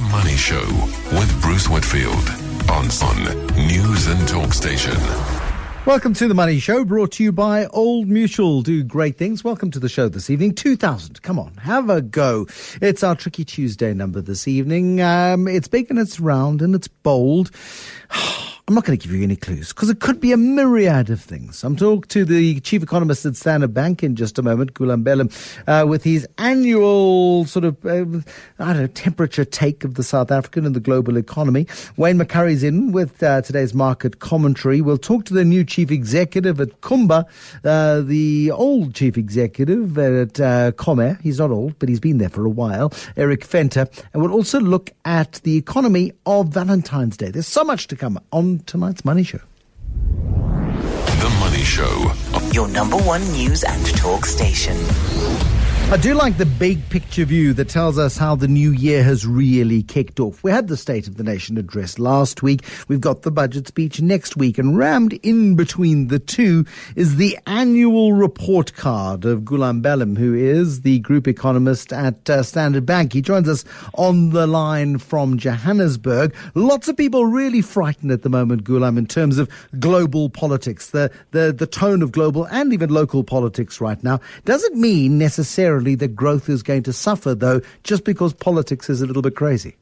Money Show with Bruce Whitfield on News and Talk Station. Welcome to the Money Show, brought to you by Old Mutual. Do great things. Welcome to the show this evening. 2,000. Come on, have a go. It's our Tricky Tuesday number this evening. It's big and it's round and it's bold. I'm not going to give you any clues because it could be a myriad of things. I'm talking to the chief economist at Standard Bank in just a moment, Gulam Belem, with his annual sort of, temperature take of the South African and the global economy. Wayne McCurry's in with today's market commentary. We'll talk to the new chief executive at Kumba, the old chief executive at Comair. He's not old, but he's been there for a while, Eric Venter. And we'll also look at the economy of Valentine's Day. There's so much to come on tonight's Money Show. The Money Show. Your number one news and talk station. I do like the big picture view that tells us how the new year has really kicked off. We had the State of the Nation address last week. We've got the budget speech next week. And rammed in between the two is the annual report card of Gulam Belem, who is the group economist at Standard Bank. He joins us on the line from Johannesburg. Lots of people really frightened at the moment, Gulam, in terms of global politics, the tone of global and even local politics right now. Doesn't mean necessarily that growth is going to suffer, though, just because politics is a little bit crazy.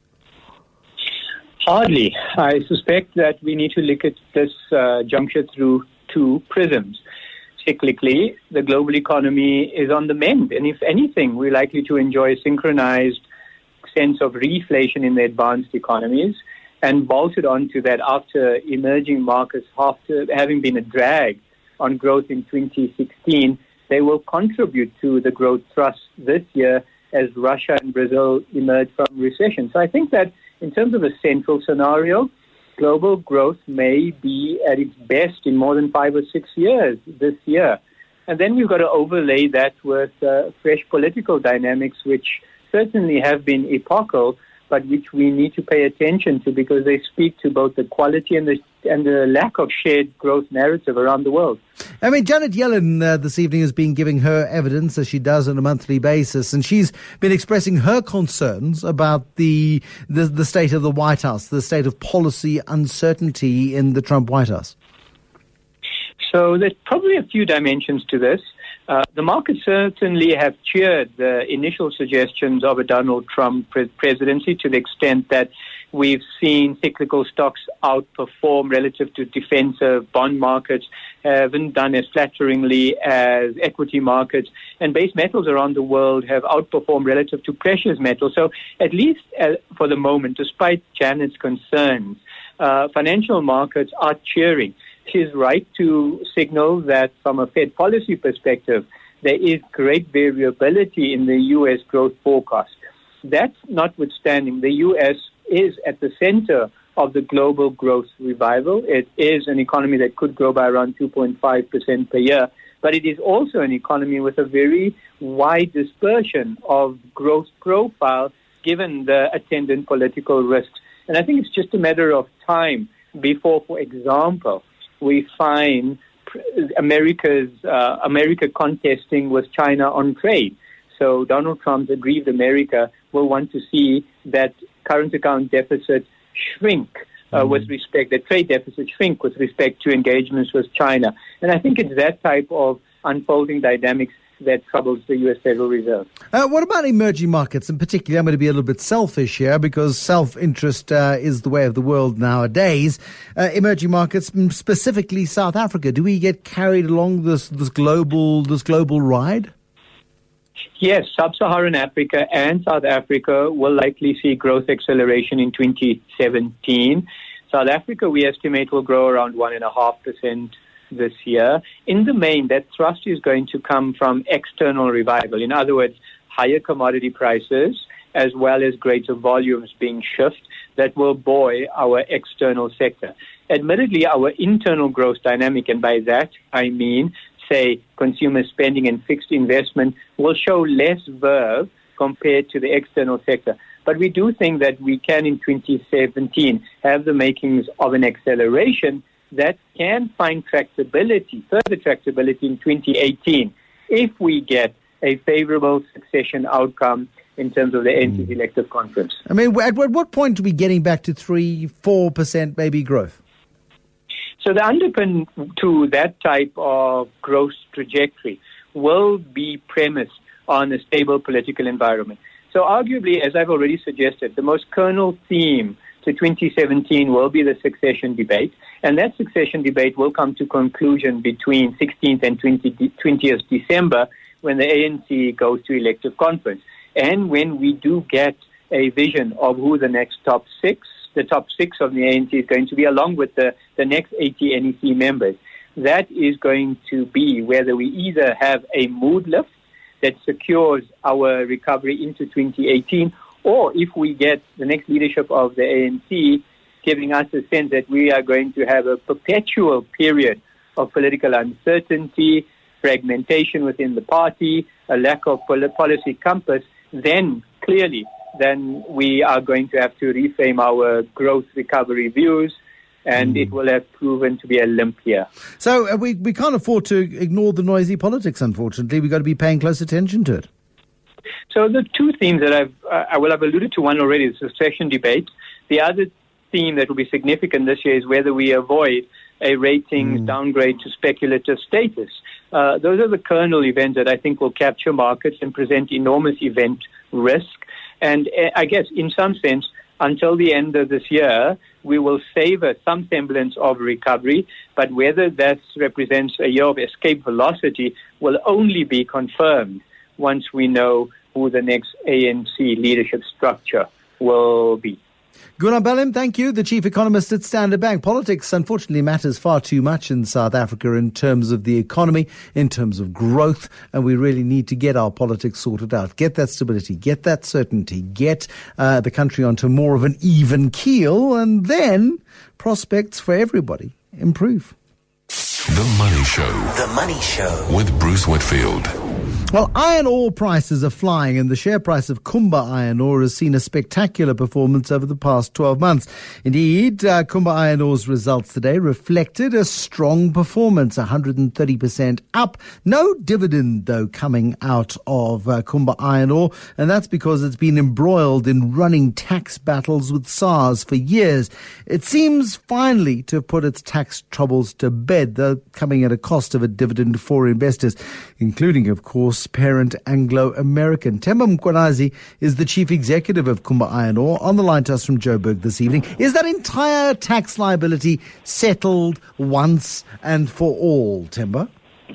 Hardly. I suspect that we need to look at this juncture through two prisms. Cyclically, the global economy is on the mend, and if anything, we're likely to enjoy a synchronized sense of reflation in the advanced economies, and bolted onto that after emerging markets, after having been a drag on growth in 2016, they will contribute to the growth thrust this year as Russia and Brazil emerge from recession. So I think that in terms of a central scenario, global growth may be at its best in more than 5 or 6 years this year. And then we've got to overlay that with fresh political dynamics, which certainly have been epochal, but which we need to pay attention to because they speak to both the quality and the lack of shared growth narrative around the world. I mean, Janet Yellen this evening has been giving her evidence, as she does on a monthly basis, and she's been expressing her concerns about the state of the White House, the state of policy uncertainty in the Trump White House. So there's probably a few dimensions to this. The markets certainly have cheered the initial suggestions of a Donald Trump presidency to the extent that we've seen cyclical stocks outperform relative to defensive bond markets, haven't done as flatteringly as equity markets, and base metals around the world have outperformed relative to precious metals. So at least for the moment, despite Janet's concerns, financial markets are cheering. She's right to signal that from a Fed policy perspective, there is great variability in the U.S. growth forecast. That notwithstanding, the U.S. is at the center of the global growth revival. It is an economy that could grow by around 2.5% per year, but it is also an economy with a very wide dispersion of growth profile given the attendant political risks. And I think it's just a matter of time before, for example, we find America contesting with China on trade. So Donald Trump's aggrieved America will want to see that current account deficit shrink with respect, the trade deficit shrink with respect to engagements with China. And I think it's that type of unfolding dynamics that troubles the U.S. Federal Reserve. What about emerging markets? In particular, I'm going to be a little bit selfish here because self-interest is the way of the world nowadays. Emerging markets, specifically South Africa, do we get carried along this global ride? Yes, Sub-Saharan Africa and South Africa will likely see growth acceleration in 2017. South Africa, we estimate, will grow around 1.5% this year. In the main, that thrust is going to come from external revival. In other words, higher commodity prices as well as greater volumes being shifted that will buoy our external sector. Admittedly, our internal growth dynamic, and by that I mean, say, consumer spending and fixed investment, will show less verve compared to the external sector. But we do think that we can, in 2017, have the makings of an acceleration that can find further tractability in 2018 if we get a favorable succession outcome in terms of the ANC's elective conference. I mean, at what point are we getting back to 3-4% maybe growth? So the underpin to that type of growth trajectory will be premised on a stable political environment. So arguably, as I've already suggested, the most kernel theme to 2017 will be the succession debate. And that succession debate will come to conclusion between 16th and 20th December when the ANC goes to elective conference. And when we do get a vision of who the next top six of the ANC is going to be, along with the next 80 NEC members, that is going to be whether we either have a mood lift that secures our recovery into 2018, or if we get the next leadership of the ANC giving us a sense that we are going to have a perpetual period of political uncertainty, fragmentation within the party, a lack of policy compass, then clearly we are going to have to reframe our growth recovery views, and it will have proven to be a limp year. So we can't afford to ignore the noisy politics, unfortunately. We've got to be paying close attention to it. So the two themes that I've alluded to one already, the succession debate. The other theme that will be significant this year is whether we avoid a ratings downgrade to speculative status. Those are the kernel events that I think will capture markets and present enormous event risk. And I guess in some sense, until the end of this year, we will savor some semblance of recovery, but whether that represents a year of escape velocity will only be confirmed once we know who the next ANC leadership structure will be. Gunnar Bellim, thank you, the chief economist at Standard Bank. Politics, unfortunately, matters far too much in South Africa in terms of the economy, in terms of growth, and we really need to get our politics sorted out. Get that stability, get that certainty, get the country onto more of an even keel, and then prospects for everybody improve. The Money Show. The Money Show. With Bruce Whitfield. Well, iron ore prices are flying, and the share price of Kumba Iron Ore has seen a spectacular performance over the past 12 months. Indeed, Kumba Iron Ore's results today reflected a strong performance, 130% up. No dividend, though, coming out of Kumba Iron Ore, and that's because it's been embroiled in running tax battles with SARS for years. It seems finally to have put its tax troubles to bed, though coming at a cost of a dividend for investors, including, of course, parent Anglo American. Themba Mkhwanazi is the chief executive of Kumba Iron Ore, on the line to us from Joburg this evening. Is that entire tax liability settled once and for all, Themba?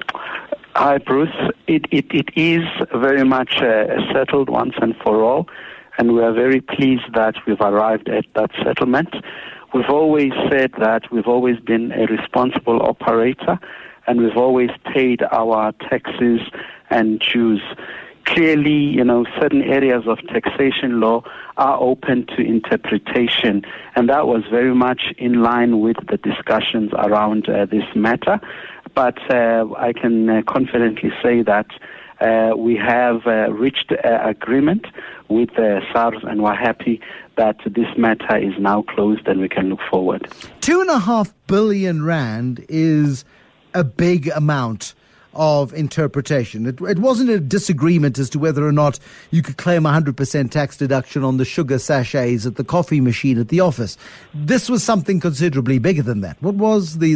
Hi, Bruce. It is very much settled once and for all, and we are very pleased that we've arrived at that settlement. We've always said that we've always been a responsible operator, and we've always paid our taxes and dues. Clearly, certain areas of taxation law are open to interpretation, and that was very much in line with the discussions around this matter. But I can confidently say that we have reached agreement with SARS, and we're happy that this matter is now closed and we can look forward. 2.5 billion rand is a big amount of interpretation. It wasn't a disagreement as to whether or not you could claim 100% tax deduction on the sugar sachets at the coffee machine at the office. This was something considerably bigger than that. What was the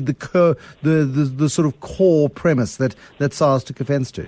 sort of core premise that SARS took offence to?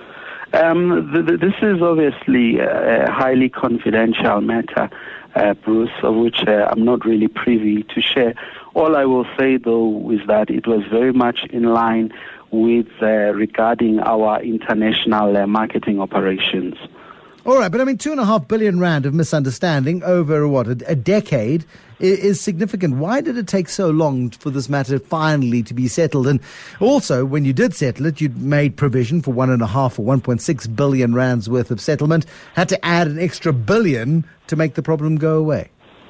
This is obviously a highly confidential matter, Bruce, of which I'm not really privy to share. All I will say, though, is that it was very much in line with regarding our international marketing operations. All right, but I mean, 2.5 billion rand of misunderstanding over, a decade is significant. Why did it take so long for this matter finally to be settled? And also, when you did settle it, you'd made provision for 1.5 or 1.6 billion rands worth of settlement, had to add an extra billion to make the problem go away.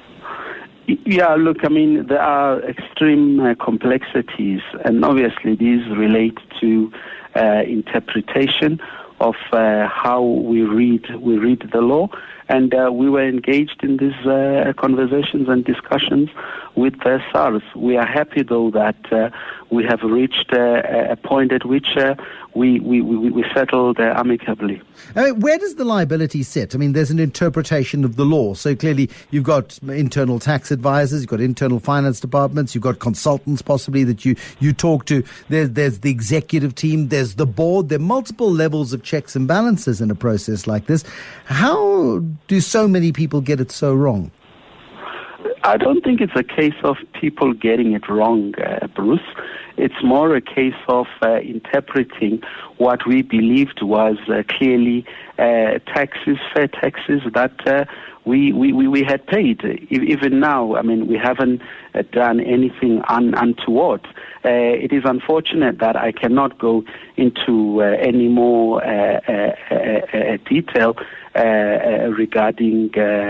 Yeah, look, I mean, there are extreme complexities, and obviously these relate to interpretation of how we read the law, And we were engaged in these conversations and discussions with SARS. We are happy, though, that we have reached a point at which we settled amicably. Where does the liability sit? I mean, there's an interpretation of the law. So clearly you've got internal tax advisors, you've got internal finance departments, you've got consultants possibly that you talk to. There's the executive team, there's the board. There are multiple levels of checks and balances in a process like this. How do so many people get it so wrong? I don't think it's a case of people getting it wrong, Bruce. It's more a case of interpreting what we believed was clearly taxes, fair taxes that we had paid. Even now, I mean, we haven't done anything untoward. It is unfortunate that I cannot go into any more detail regarding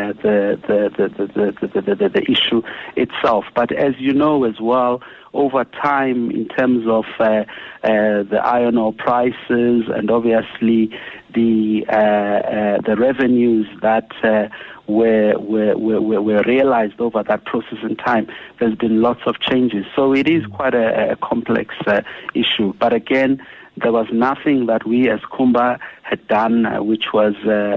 the issue itself. But as you know as well, over time, in terms of the iron ore prices and obviously the revenues that were realized over that process in time, there's been lots of changes. So it is quite a complex issue. But again, there was nothing that we as Kumba had done which was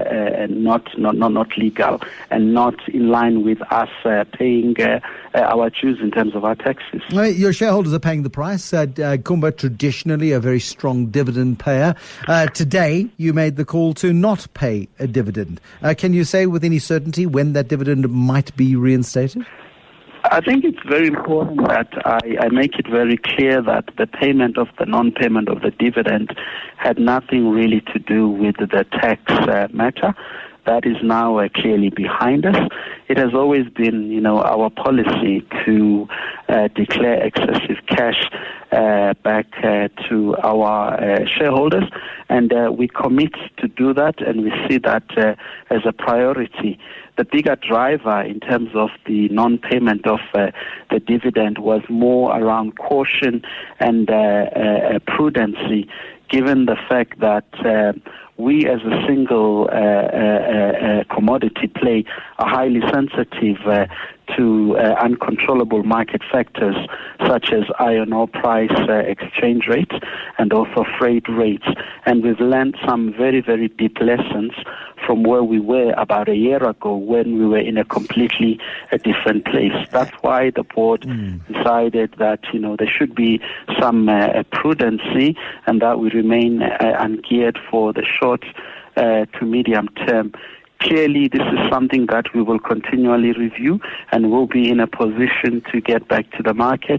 not legal and not in line with us paying our dues in terms of our taxes. Your shareholders are paying the price. Kumba traditionally a very strong dividend payer. Today you made the call to not pay a dividend. Can you say with any certainty when that dividend might be reinstated? I think it's very important that I make it very clear that the payment of the non-payment of the dividend had nothing really to do with the tax matter. That is now clearly behind us. It has always been, our policy to declare excessive cash back to our shareholders, and we commit to do that, and we see that as a priority. The bigger driver in terms of the non-payment of the dividend was more around caution and prudency, given the fact that we as a single commodity play are highly sensitive to uncontrollable market factors such as iron ore price, exchange rates, and also freight rates. And we've learned some very, very deep lessons from where we were about a year ago when we were in a completely different place. That's why the board decided that, there should be some prudency and that we remain ungeared for the short to medium term. Clearly, this is something that we will continually review and will be in a position to get back to the market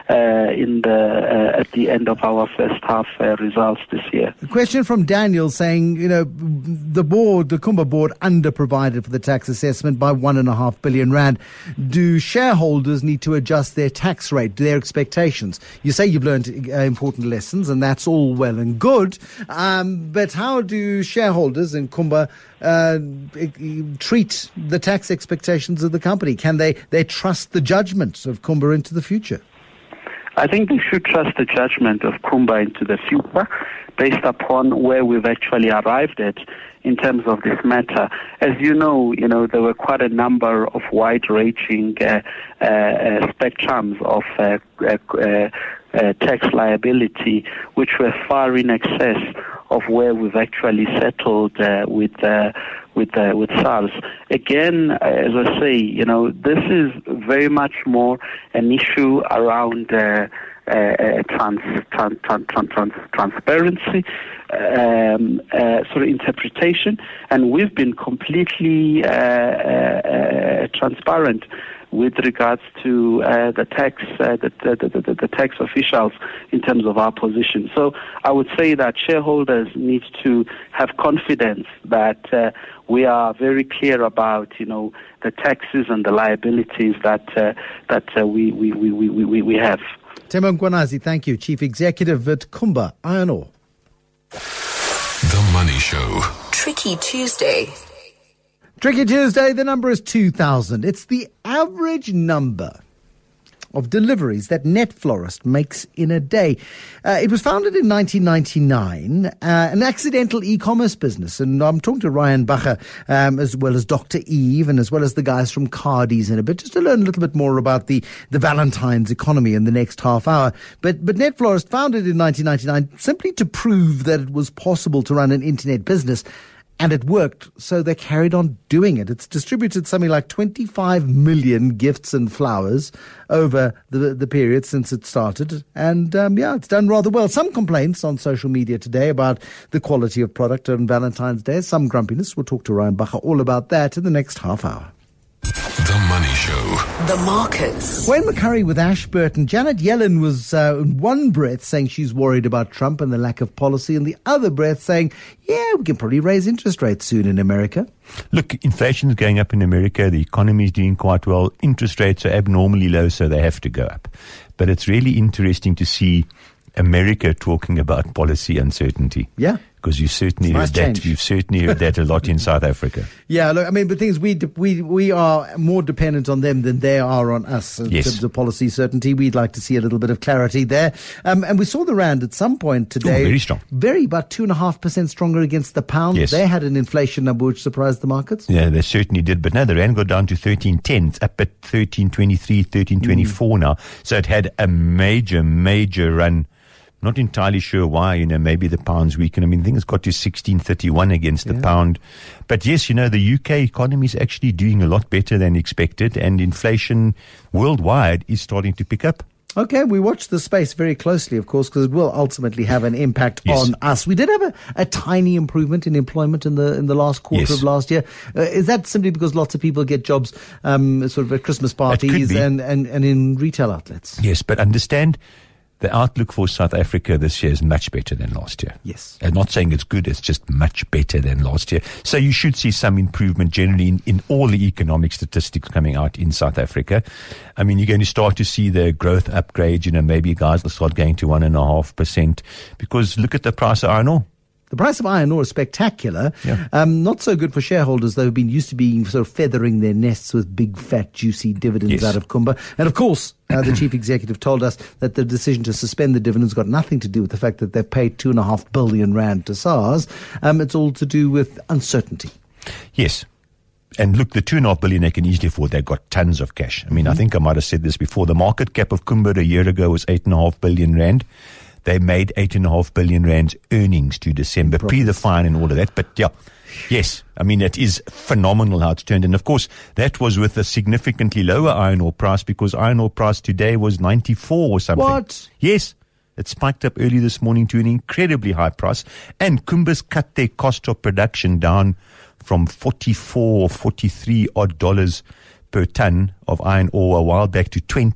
at the end of our first half results this year. A question from Daniel saying, the Kumba board underprovided for the tax assessment by 1.5 billion rand. Do shareholders need to adjust their tax rate, their expectations? You say you've learned important lessons, and that's all well and good. But how do shareholders in Kumba treat the tax expectations of the company? Can they trust the judgment of Kumba into the future? I think they should trust the judgment of Kumba into the future based upon where we've actually arrived at in terms of this matter. As you know, there were quite a number of wide-ranging spectrums of tax liability, which were far in excess of where we've actually settled with SARS. Again, as I say, this is very much more an issue around transparency, sort of interpretation, and we've been completely transparent with regards to the tax officials in terms of our position. So I would say that shareholders need to have confidence that we are very clear about, the taxes and the liabilities that we have. Themba Mkhwanazi, thank you. Chief Executive at Kumba Iron Ore. The Money Show. Tricky Tuesday. Tricky Tuesday, the number is 2,000. It's the average number of deliveries that Net Florist makes in a day. It was founded in 1999, an accidental e-commerce business. And I'm talking to Ryan Bacher, as well as Dr. Eve, and as well as the guys from Cardies in a bit, just to learn a little bit more about the Valentine's economy in the next half hour. But Net Florist founded in 1999 simply to prove that it was possible to run an internet business. And it worked, so they carried on doing it. It's distributed something like 25 million gifts and flowers over the period since it started. And, it's done rather well. Some complaints on social media today about the quality of product on Valentine's Day. Some grumpiness. We'll talk to Ryan Bacher all about that in the next half hour. The Money Show. The markets. Wayne McCurry with Ashburton. Janet Yellen was in one breath saying she's worried about Trump and the lack of policy, and the other breath saying, yeah, we can probably raise interest rates soon in America. Look, inflation is going up in America. The economy is doing quite well. Interest rates are abnormally low, so they have to go up. But it's really interesting to see America talking about policy uncertainty. Yeah. Because you certainly heard that. You've certainly heard that a lot in South Africa. Yeah, look, I mean, but the thing is, we are more dependent on them than they are on us in terms of policy certainty. We'd like to see a little bit of clarity there. And we saw the rand at some point today. Very strong. About 2.5% stronger against the pound. Yes. They had an inflation number which surprised the markets. Yeah, they certainly did. But now the rand got down to 13.10. It's up at 13.23, 13.24 now. So it had a major run. Not entirely sure why, maybe the pound's weakened. I mean, I think it's got to 16.31 against the pound. But yes, the UK economy is actually doing a lot better than expected, and inflation worldwide is starting to pick up. Okay, we watch the space very closely, of course, because it will ultimately have an impact on us. We did have a tiny improvement in employment in the last quarter of last year. Is that simply because lots of people get jobs sort of at Christmas parties and in retail outlets? Yes, but understand, the outlook for South Africa this year is much better than last year. Yes. I'm not saying it's good, it's just much better than last year. So you should see some improvement generally in all the economic statistics coming out in South Africa. I mean, you're going to start to see the growth upgrade, maybe guys will start going to 1.5%, because look at the price of iron ore. The price of iron ore is spectacular. Yeah. Not so good for shareholders, though, who've been used to being sort of feathering their nests with big, fat, juicy dividends out of Kumba. And of course, the chief executive told us that the decision to suspend the dividends got nothing to do with the fact that they've paid 2.5 billion rand to SARS. It's all to do with uncertainty. Yes. And look, the 2.5 billion they can easily afford. They've got tons of cash. I mean, I think I might have said this before. The market cap of Kumba a year ago was 8.5 billion rand. They made 8.5 billion rands earnings to December, pre the fine and all of that. But yes, I mean, it is phenomenal how it's turned. And of course, that was with a significantly lower iron ore price, because iron ore price today was 94 or something. What? Yes. It spiked up early this morning to an incredibly high price. And Kumba's cut their cost of production down from 44 or 43 odd dollars per ton of iron ore a while back to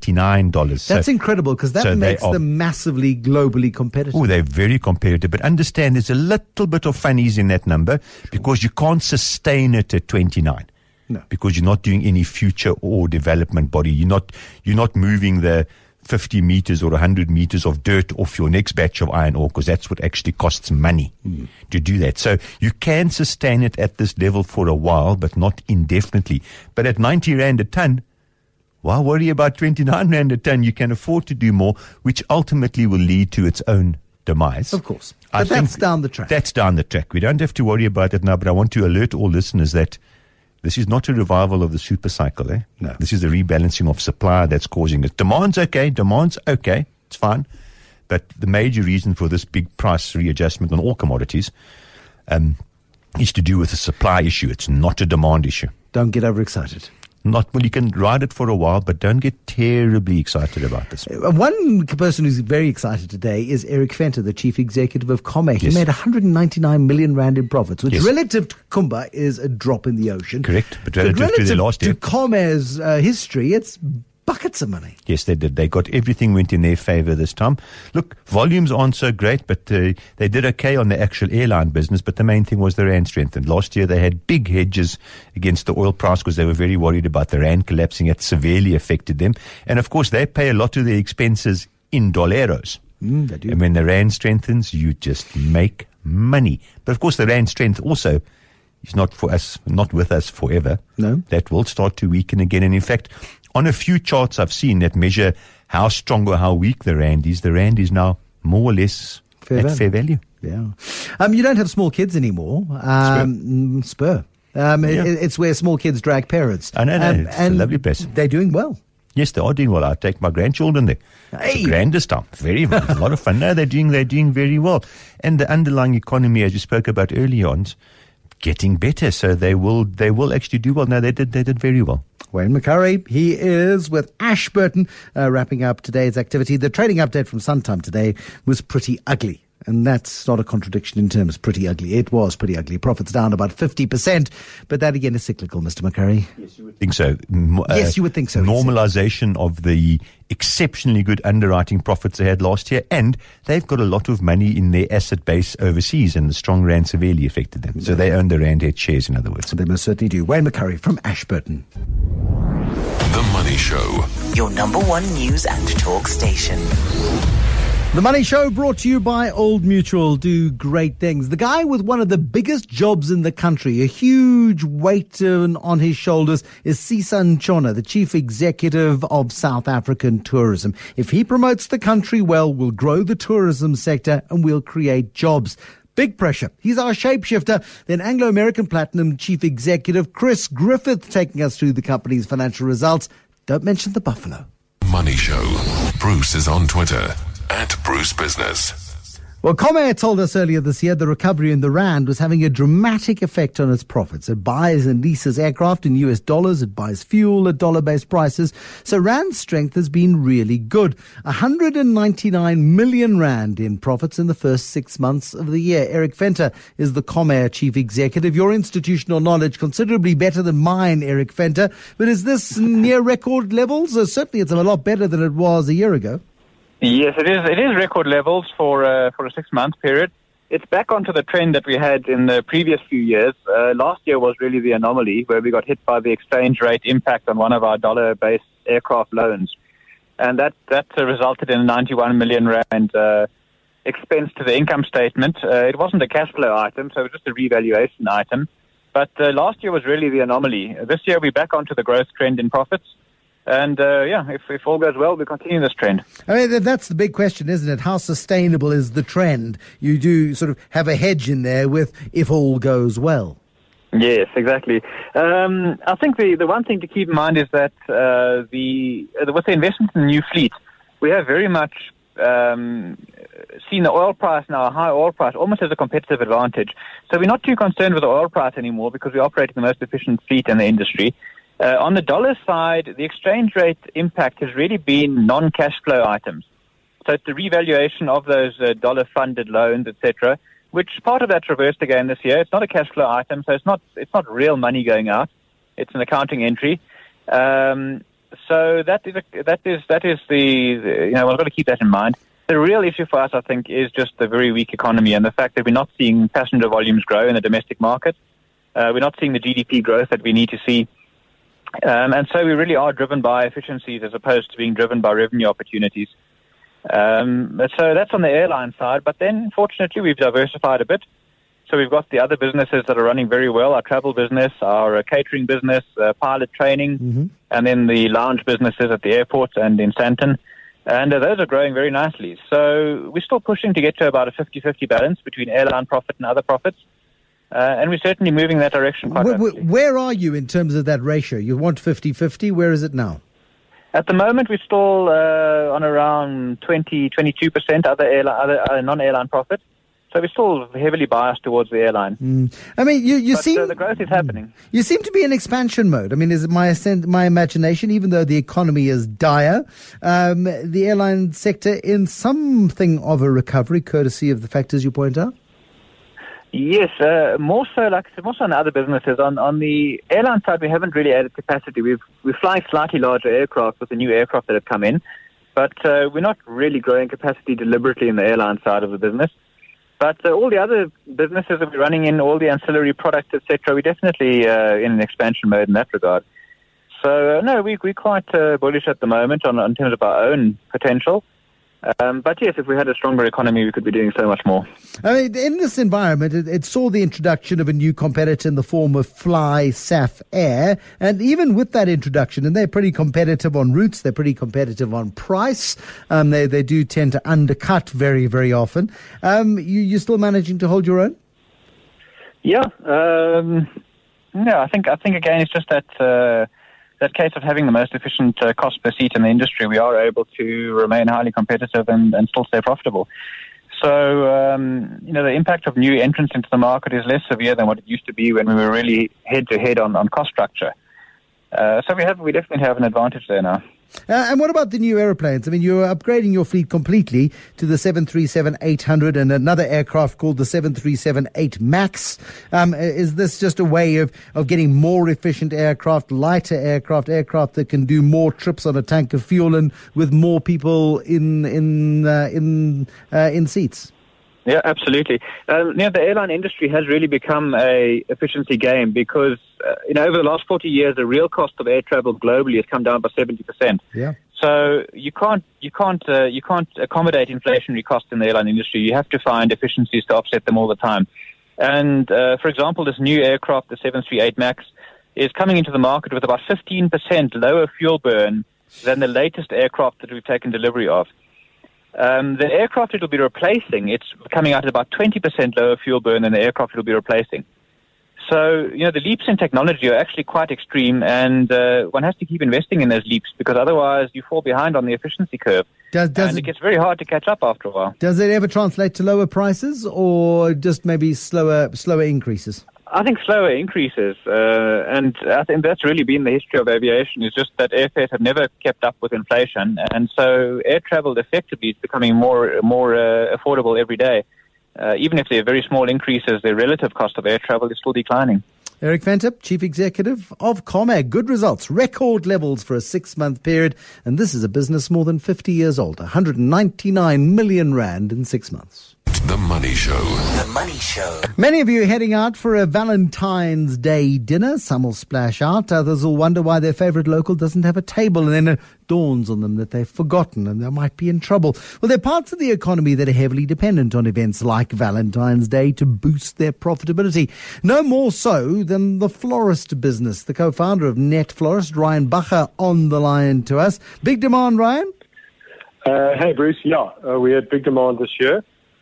$29. That's incredible, because that makes them massively globally competitive. Oh, they're very competitive. But understand, there's a little bit of funnies in that number, because you can't sustain it at 29. No. Because you're not doing any future ore development body. You're not moving the 50 meters or 100 meters of dirt off your next batch of iron ore, because that's what actually costs money to do that. So you can sustain it at this level for a while, but not indefinitely. But at 90 rand a ton, why worry about 29 rand a ton? You can afford to do more, which ultimately will lead to its own demise. Of course. But that's down the track. That's down the track. We don't have to worry about it now, but I want to alert all listeners that this is not a revival of the super cycle. No. This is a rebalancing of supply that's causing it. Demand's okay. It's fine. But the major reason for this big price readjustment on all commodities is to do with the supply issue. It's not a demand issue. Don't get overexcited. You can ride it for a while, but don't get terribly excited about this. One person who's very excited today is Eric Venter, the chief executive of Comair. He made 199 million rand in profits, which relative to Kumba is a drop in the ocean. Correct, but relative to the last year. To Comair's history, it's buckets of money. Yes, they did. They got everything went in their favor this time. Look, volumes aren't so great, but they did okay on the actual airline business, but the main thing was the rand strengthened. Last year they had big hedges against the oil price because they were very worried about the rand collapsing. It severely affected them. And of course, they pay a lot of their expenses in dollaros. They do. And when the rand strengthens, you just make money. But of course, the rand strength also is not with us forever. No. That will start to weaken again. And in fact, on a few charts I've seen that measure how strong or how weak the rand is now more or less fair value. Yeah. You don't have small kids anymore. Spur. It's where small kids drag parents. I know, it's a lovely place. They're doing well. Yes, they are doing well. I take my grandchildren there. It's the grandest time. A lot of fun. No, they're doing very well. And the underlying economy, as you spoke about earlier on, getting better. So they will actually do well. No, they did very well. Wayne McCurry, he is with Ashburton, wrapping up today's activity. The trading update from Suntime today was pretty ugly. And that's not a contradiction in terms, pretty ugly. It was pretty ugly. Profits down about 50%. But that again is cyclical, Mr. McCurry. Yes, you would think so. Yes, you would think so. Normalization of the exceptionally good underwriting profits they had last year. And they've got a lot of money in their asset base overseas, and the strong rand severely affected them. So they own the rand-head shares, in other words. They most certainly do. Wayne McCurry from Ashburton. The Money Show. Your number one news and talk station. The Money Show brought to you by Old Mutual. Do great things. The guy with one of the biggest jobs in the country, a huge weight on his shoulders, is Sisa Nchona, the Chief Executive of South African Tourism. If he promotes the country well, we'll grow the tourism sector and we'll create jobs. Big pressure. He's our shapeshifter. Then Anglo-American Platinum Chief Executive Chris Griffith taking us through the company's financial results. Don't mention the buffalo. Money Show. Bruce is on Twitter @BruceBusiness. Well, Comair told us earlier this year the recovery in the rand was having a dramatic effect on its profits. It buys and leases aircraft in US dollars. It buys fuel at dollar-based prices. So rand strength has been really good. 199 million rand in profits in the first 6 months of the year. Eric Venter is the Comair chief executive. Your institutional knowledge considerably better than mine, Eric Venter. But is this near record levels? Certainly it's a lot better than it was a year ago. Yes, it is. It is record levels for a 6-month period. It's back onto the trend that we had in the previous few years. Last year was really the anomaly where we got hit by the exchange rate impact on one of our dollar-based aircraft loans. And that resulted in a 91 million rand expense to the income statement. It wasn't a cash flow item, so it was just a revaluation item. But last year was really the anomaly. This year we're back onto the growth trend in profits. And, if all goes well, we continue this trend. I mean, that's the big question, isn't it? How sustainable is the trend? You do sort of have a hedge in there with if all goes well. Yes, exactly. I think the one thing to keep in mind is that with the investment in the new fleet, we have very much seen the oil price now, a high oil price, almost as a competitive advantage. So we're not too concerned with the oil price anymore because we're operating the most efficient fleet in the industry. On the dollar side, the exchange rate impact has really been non-cash flow items. So it's the revaluation of those dollar-funded loans, etc., which part of that's reversed again this year. It's not a cash flow item, so it's not real money going out. It's an accounting entry. So that is the we've got to keep that in mind. The real issue for us, I think, is just the very weak economy and the fact that we're not seeing passenger volumes grow in the domestic market. We're not seeing the GDP growth that we need to see. And so we really are driven by efficiencies as opposed to being driven by revenue opportunities. So that's on the airline side. But then, fortunately, we've diversified a bit. So we've got the other businesses that are running very well, our travel business, our catering business, pilot training, and then the lounge businesses at the airport and in Sandton. And those are growing very nicely. So we're still pushing to get to about a 50-50 balance between airline profit and other profits. And we're certainly moving in that direction quite rapidly. Where are you in terms of that ratio? You want 50-50. Where is it now? At the moment, we're still on around 20-22% other non-airline profit. So we're still heavily biased towards the airline. I mean, you seem... the growth is happening. You seem to be in expansion mode. I mean, is it my imagination, even though the economy is dire, the airline sector in something of a recovery, courtesy of the factors you point out? Yes, more so on other businesses. On the airline side, we haven't really added capacity. We're flying slightly larger aircraft with the new aircraft that have come in, but we're not really growing capacity deliberately in the airline side of the business. But all the other businesses that we're running in, all the ancillary products, etc., we're definitely in an expansion mode in that regard. So, no, we're quite bullish at the moment in terms of our own potential. But yes, if we had a stronger economy, we could be doing so much more. I mean, in this environment, it saw the introduction of a new competitor in the form of Fly SAF Air. And even with that introduction, and they're pretty competitive on routes, they're pretty competitive on price. They do tend to undercut very, very often. You're still managing to hold your own? Yeah. I think again, it's just that case of having the most efficient cost per seat in the industry. We are able to remain highly competitive and still stay profitable. So, the impact of new entrants into the market is less severe than what it used to be when we were really head-to-head on cost structure. So we definitely have an advantage there now. And what about the new aeroplanes? I mean, you're upgrading your fleet completely to the 737-800 and another aircraft called the 737-8 MAX. Is this just a way of getting more efficient aircraft, lighter aircraft that can do more trips on a tank of fuel and with more people in seats? Yeah, absolutely. The airline industry has really become a efficiency game because, over the last 40 years, the real cost of air travel globally has come down by 70%. Yeah. So you can't accommodate inflationary costs in the airline industry. You have to find efficiencies to offset them all the time. And for example, this new aircraft, the 738 MAX, is coming into the market with about 15% lower fuel burn than the latest aircraft that we've taken delivery of. The aircraft it will be replacing, it's coming out at about 20% lower fuel burn than the aircraft it will be replacing. So, the leaps in technology are actually quite extreme, and one has to keep investing in those leaps because otherwise you fall behind on the efficiency curve. And it gets very hard to catch up after a while. Does it ever translate to lower prices or just maybe slower increases? I think slower increases, and I think that's really been the history of aviation, is just that airfares have never kept up with inflation, and so air travel effectively is becoming more affordable every day. Even if there are very small increases, the relative cost of air travel is still declining. Eric Venter, Chief Executive of ComAg. Good results, record levels for a 6-month period, and this is a business more than 50 years old, 199 million rand in 6 months. The Money Show. The Money Show. Many of you are heading out for a Valentine's Day dinner. Some will splash out. Others will wonder why their favourite local doesn't have a table. And then it dawns on them that they've forgotten and they might be in trouble. Well, there are parts of the economy that are heavily dependent on events like Valentine's Day to boost their profitability. No more so than the florist business. The co-founder of Net Florist, Ryan Bacher, on the line to us. Big demand, Ryan? Hey, Bruce. Yeah, we had big demand this year.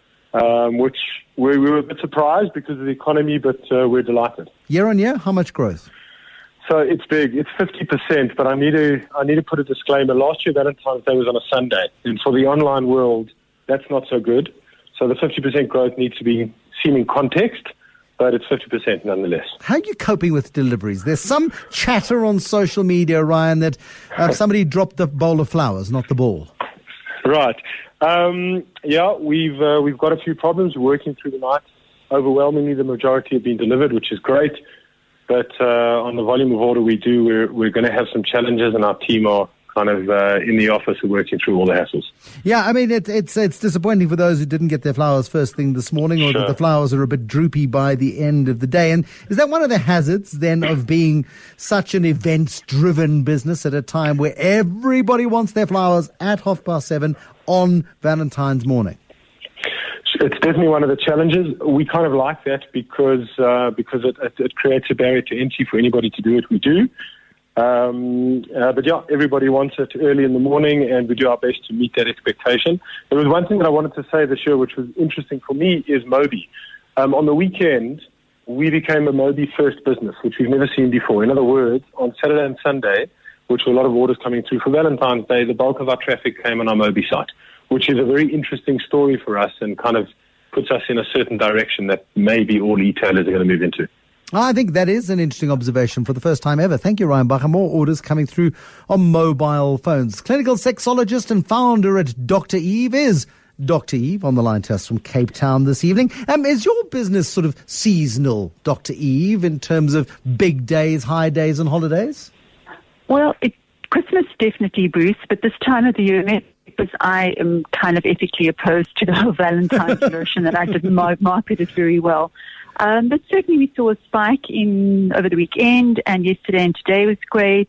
Which we were a bit surprised because of the economy, but we're delighted. Year on year, how much growth? So it's big. It's 50%, but I need to put a disclaimer. Last year, Valentine's Day was on a Sunday, and for the online world, that's not so good. So the 50% growth needs to be seen in context, but it's 50% nonetheless. How are you coping with deliveries? There's some chatter on social media, Ryan, that somebody dropped the bowl of flowers, not the ball. Right. We've got a few problems. We're working through the night. Overwhelmingly, the majority have been delivered, which is great. But on the volume of order we do, we're going to have some challenges, and our team are kind of in the office and working through all the hassles. Yeah, I mean, it's disappointing for those who didn't get their flowers first thing this morning, or that the flowers are a bit droopy by the end of the day. And is that one of the hazards, then, of being such an events-driven business at a time where everybody wants their flowers at 7:30 on Valentine's morning? It's definitely one of the challenges. We kind of like that because it creates a barrier to entry for anybody to do what we do. But yeah, everybody wants it early in the morning, and we do our best to meet that expectation. There was one thing that I wanted to say this year, which was interesting for me, is Mobi. On the weekend, we became a Mobi first business, which we've never seen before. In other words, on Saturday and Sunday, which were a lot of orders coming through for Valentine's Day, the bulk of our traffic came on our Mobi site, which is a very interesting story for us and kind of puts us in a certain direction that maybe all retailers are going to move into. I think that is an interesting observation for the first time ever. Thank you, Ryan Bacher. More orders coming through on mobile phones. Clinical sexologist and founder at Dr. Eve is Dr. Eve on the line to us from Cape Town this evening. Is your business sort of seasonal, Dr. Eve, in terms of big days, high days and holidays? Well, Christmas definitely, Bruce, but this time of the year, because I am kind of ethically opposed to the whole Valentine's notion that I didn't market it very well. But certainly we saw a spike over the weekend, and yesterday and today was great.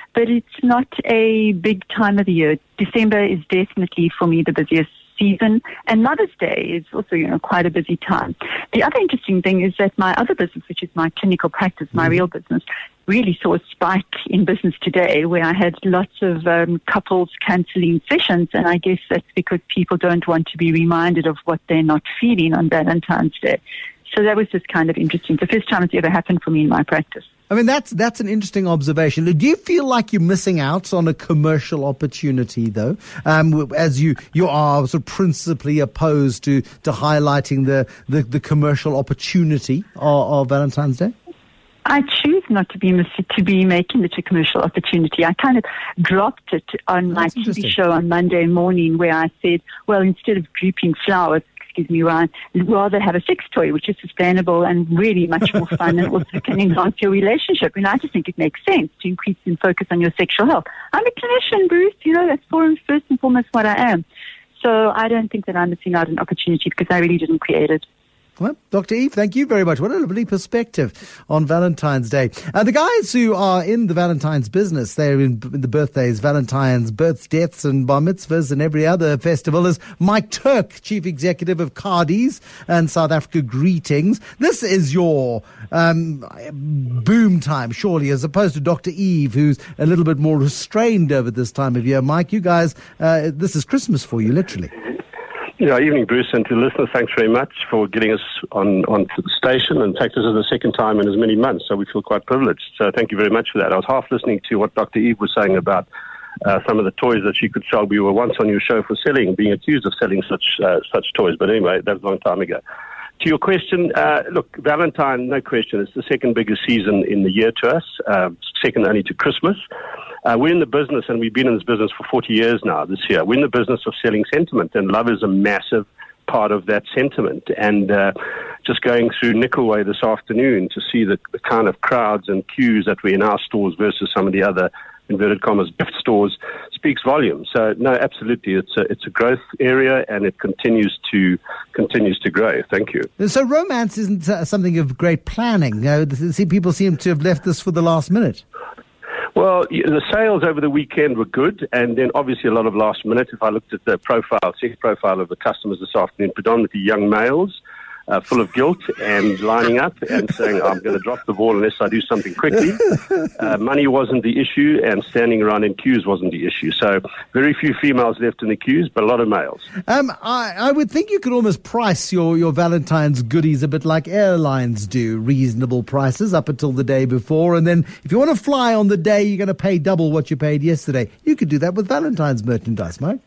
but it's not a big time of the year. December is definitely, for me, the busiest season, and Mother's Day is also, quite a busy time. The other interesting thing is that my other business, which is my clinical practice, my real business, really saw a spike in business today, where I had lots of couples cancelling sessions, and I guess that's because people don't want to be reminded of what they're not feeling on Valentine's Day. So that was just kind of interesting. It's the first time it's ever happened for me in my practice. I mean, that's an interesting observation. Do you feel like you're missing out on a commercial opportunity, though, as you are sort of principally opposed to highlighting the commercial opportunity of Valentine's Day? I choose not to be making it a commercial opportunity. I kind of dropped it on my TV show on Monday morning, where I said, well, instead of drooping flowers, Ryan, rather have a sex toy, which is sustainable and really much more fun and also can enhance your relationship. And I just think it makes sense to increase and focus on your sexual health. I'm a clinician, Bruce. That's first and foremost what I am. So I don't think that I'm missing out on an opportunity because I really didn't create it. Well, Dr. Eve, thank you very much. What a lovely perspective on Valentine's Day. The guys who are in the Valentine's business, they're in the birthdays, Valentine's, births, deaths, and bar mitzvahs and every other festival, is Mike Turk, Chief Executive of Cardies and South Africa Greetings. This is your boom time, surely, as opposed to Dr. Eve, who's a little bit more restrained over this time of year. Mike, you guys, this is Christmas for you, literally. Evening, Bruce, and to listeners, thanks very much for getting us onto the station. In fact, this is the second time in as many months, so we feel quite privileged. So thank you very much for that. I was half listening to what Dr. Eve was saying about some of the toys that she could sell. We were once on your show for being accused of selling such toys, but anyway, that was a long time ago. To your question, look, Valentine, no question, it's the second biggest season in the year to us, second only to Christmas. We're in the business, and we've been in this business for 40 years now this year. We're in the business of selling sentiment, and love is a massive part of that sentiment. And just going through Nickelway this afternoon to see the kind of crowds and queues that were in our stores versus some of the other, inverted commas, gift stores speaks volumes. So, no, absolutely, it's a growth area, and it continues to grow. Thank you. So romance isn't something of great planning. People seem to have left this for the last minute. Well, the sales over the weekend were good, and then obviously a lot of last minute. If I looked at the sex profile of the customers this afternoon, predominantly young males, full of guilt and lining up and saying, I'm going to drop the ball unless I do something quickly. Money wasn't the issue, and standing around in queues wasn't the issue. So very few females left in the queues, but a lot of males. I would think you could almost price your Valentine's goodies a bit like airlines do, reasonable prices up until the day before, and then if you want to fly on the day, you're going to pay double what you paid yesterday. You could do that with Valentine's merchandise, Mike.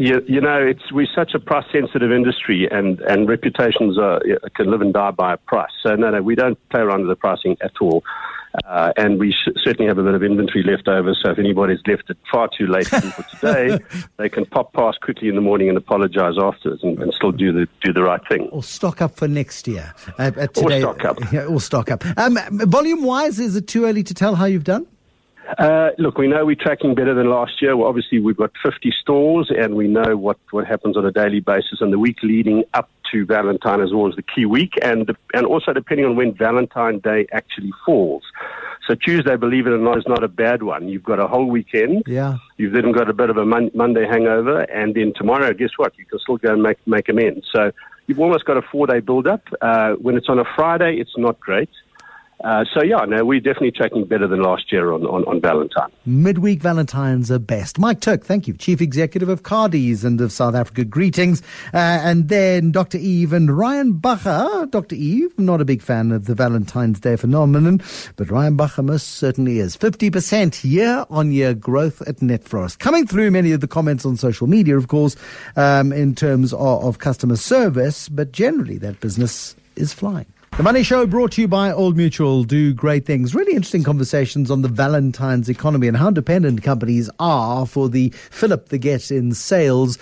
We're such a price-sensitive industry, and reputations can live and die by a price. So, no, we don't play around with the pricing at all. And we certainly have a bit of inventory left over, so if anybody's left it far too late for today, they can pop past quickly in the morning and apologize afterwards and still do the right thing. Or stock up for next year. Or stock up. Yeah, or stock up. Volume-wise, is it too early to tell how you've done? Look, we know we're tracking better than last year. Well, obviously, we've got 50 stores, and we know what happens on a daily basis. And the week leading up to Valentine is always the key week, and also depending on when Valentine Day actually falls. So Tuesday, believe it or not, is not a bad one. You've got a whole weekend. Yeah. You've then got a bit of a Monday hangover, and then tomorrow, guess what? You can still go and make amends. So you've almost got a 4-day build-up. When it's on a Friday, it's not great. We're definitely tracking better than last year on Valentine. Midweek Valentines are best. Mike Turk, thank you. Chief Executive of Cardies and of South Africa Greetings. And then Dr. Eve and Ryan Bacher. Dr. Eve, not a big fan of the Valentine's Day phenomenon, but Ryan Bacher most certainly is. 50% year-on-year growth at Netfrost. Coming through many of the comments on social media, of course, in terms of customer service, but generally that business is flying. The Money Show brought to you by Old Mutual. Do great things. Really interesting conversations on the Valentine's economy and how dependent companies are for the fillip they get in sales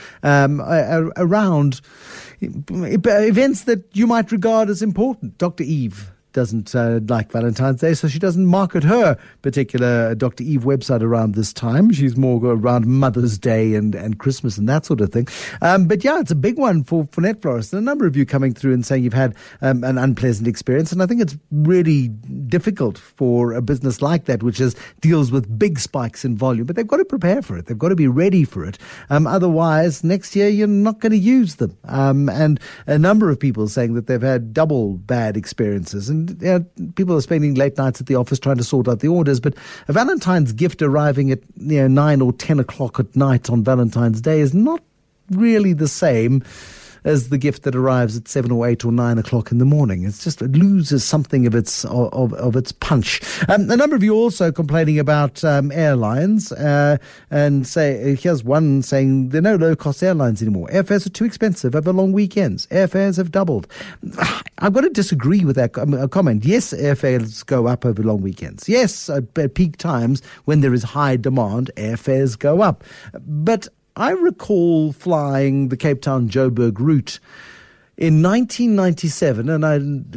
around events that you might regard as important. Dr. Eve, doesn't like Valentine's Day, so she doesn't market her particular Dr. Eve website around this time. She's more around Mother's Day and Christmas and that sort of thing. But yeah, it's a big one for Net Florist. And a number of you coming through and saying you've had an unpleasant experience. And I think it's really difficult for a business like that, which deals with big spikes in volume. But they've got to prepare for it. They've got to be ready for it. Otherwise, next year, you're not going to use them. And a number of people saying that they've had double bad experiences. And people are spending late nights at the office trying to sort out the orders. But a Valentine's gift arriving at 9 or 10 o'clock at night on Valentine's Day is not really the same as the gift that arrives at 7 or 8 or 9 o'clock in the morning. It loses something of its punch. A number of you also complaining about airlines and say, here's one saying there are no low-cost airlines anymore. Airfares are too expensive over long weekends. Airfares have doubled. I've got to disagree with that comment. Yes, airfares go up over long weekends. Yes, at peak times when there is high demand, airfares go up. But I recall flying the Cape Town-Joburg route in 1997, and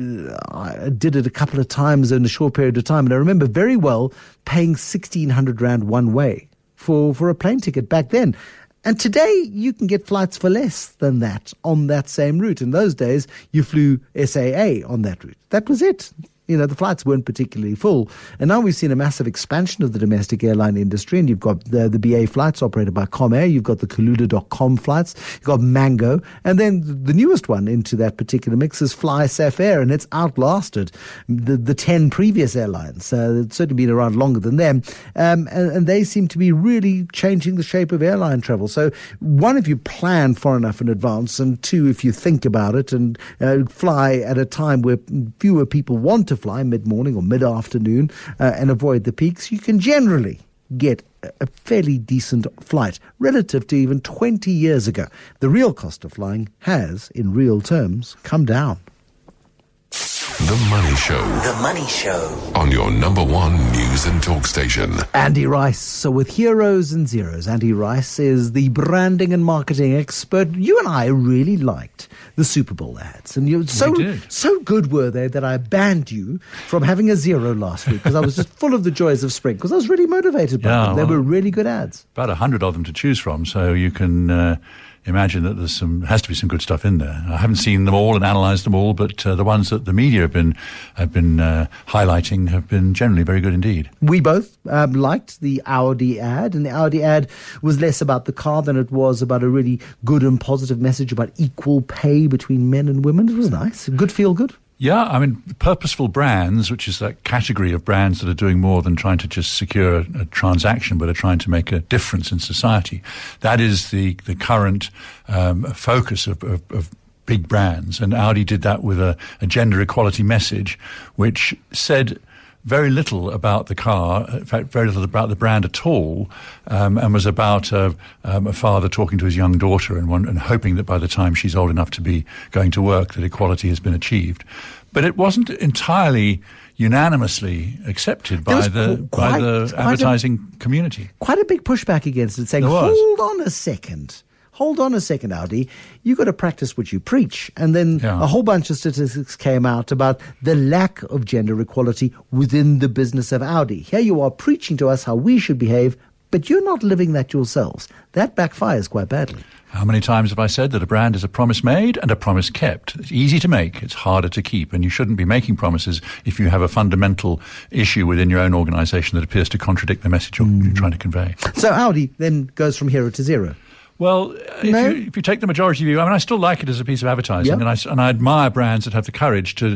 I did it a couple of times in a short period of time, and I remember very well paying 1,600 Rand one way for a plane ticket back then. And today, you can get flights for less than that on that same route. In those days, you flew SAA on that route. That was it. The flights weren't particularly full. And now we've seen a massive expansion of the domestic airline industry. And you've got the BA flights operated by Comair. You've got the Kaluda.com flights. You've got Mango. And then the newest one into that particular mix is Fly Safair. And it's outlasted the 10 previous airlines. It's certainly been around longer than them. And they seem to be really changing the shape of airline travel. So one, if you plan far enough in advance. And two, if you think about it and fly at a time where fewer people want to fly, mid-morning or mid-afternoon, and avoid the peaks, you can generally get a fairly decent flight relative to even 20 years ago. The real cost of flying has, in real terms, come down. The Money Show. The Money Show. On your number one news and talk station. Andy Rice. So with Heroes and Zeros, Andy Rice is the branding and marketing expert. You and I really liked the Super Bowl ads. And you so good were they that I banned you from having a zero last week because I was just full of the joys of spring because I was really motivated by them. They were really good ads. About 100 of them to choose from, so you can imagine that has to be some good stuff in there. I haven't seen them all and analysed them all, but the ones that the media have been highlighting have been generally very good indeed. We both liked the Audi ad, and the Audi ad was less about the car than it was about a really good and positive message about equal pay between men and women. It was nice. Good feel good. Yeah, I mean, purposeful brands, which is that category of brands that are doing more than trying to just secure a transaction, but are trying to make a difference in society. That is the current focus of big brands. And Audi did that with a gender equality message, which said very little about the car, in fact, very little about the brand at all, and was about a father talking to his young daughter and hoping that by the time she's old enough to be going to work, that equality has been achieved. But it wasn't entirely unanimously accepted by the advertising community. Quite a big pushback against it, saying, hold on a second, Audi. You've got to practice what you preach. And then a whole bunch of statistics came out about the lack of gender equality within the business of Audi. Here you are preaching to us how we should behave, but you're not living that yourselves. That backfires quite badly. How many times have I said that a brand is a promise made and a promise kept? It's easy to make, it's harder to keep, and you shouldn't be making promises if you have a fundamental issue within your own organisation that appears to contradict the message you're trying to convey. So Audi then goes from hero to zero. Well, if you take the majority view, I mean, I still like it as a piece of advertising, and I admire brands that have the courage to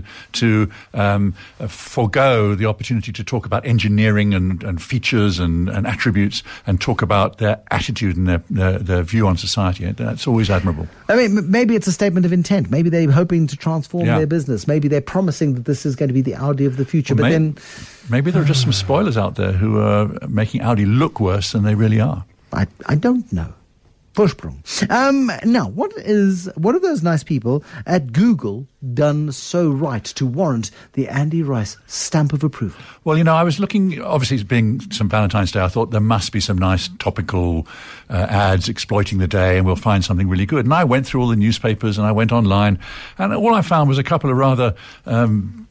forego the opportunity to talk about engineering and features and attributes and talk about their attitude and their view on society. That's always admirable. I mean, maybe it's a statement of intent. Maybe they're hoping to transform their business. Maybe they're promising that this is going to be the Audi of the future. Well, but then maybe there are just some spoilers out there who are making Audi look worse than they really are. I don't know. Pushbrum. Now, what have those nice people at Google done so right to warrant the Andy Rice stamp of approval? Well, I was looking, obviously it's being some Valentine's Day, I thought there must be some nice topical ads exploiting the day and we'll find something really good. And I went through all the newspapers and I went online and all I found was a couple of rather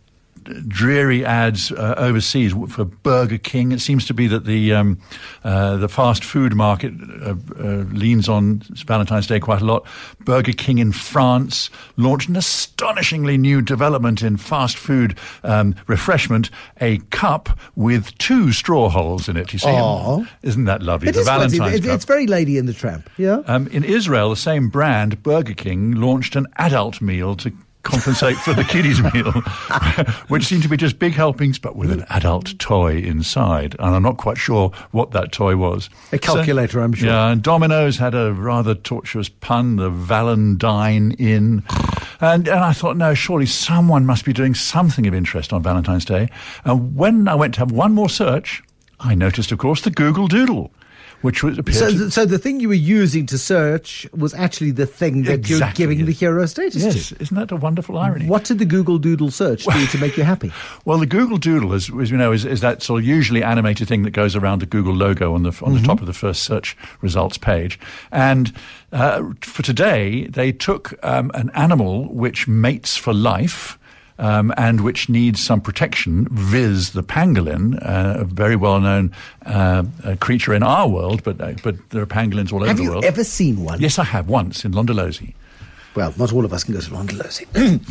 dreary ads overseas for Burger King. It seems to be that the fast food market leans on Valentine's Day quite a lot. Burger King in France launched an astonishingly new development in fast food refreshment, a cup with 2 straw holes in it. You see, isn't that lovely? It is Valentine's cup. It's very Lady and the Tramp. Yeah. In Israel, the same brand, Burger King, launched an adult meal to compensate for the kiddies' meal, which seemed to be just big helpings, but with an adult toy inside. And I'm not quite sure what that toy was. A calculator, I'm sure. Yeah, and Domino's had a rather tortuous pun, the Valentine Inn. And I thought, no, surely someone must be doing something of interest on Valentine's Day. And when I went to have one more search, I noticed, of course, the Google Doodle, which was so the thing you were using to search was actually the thing that you're giving the hero status to. Isn't that a wonderful irony? What did the Google Doodle search do to make you happy? Well, the Google Doodle, as you know, is that sort of usually animated thing that goes around the Google logo on the top of the first search results page. And for today, they took an animal which mates for life. And which needs some protection, viz. The pangolin, a very well-known creature in our world, but there are pangolins all over the world. Have you ever seen one? Yes, I have, once, in Londolozi. Well, not all of us can go to Londolozi.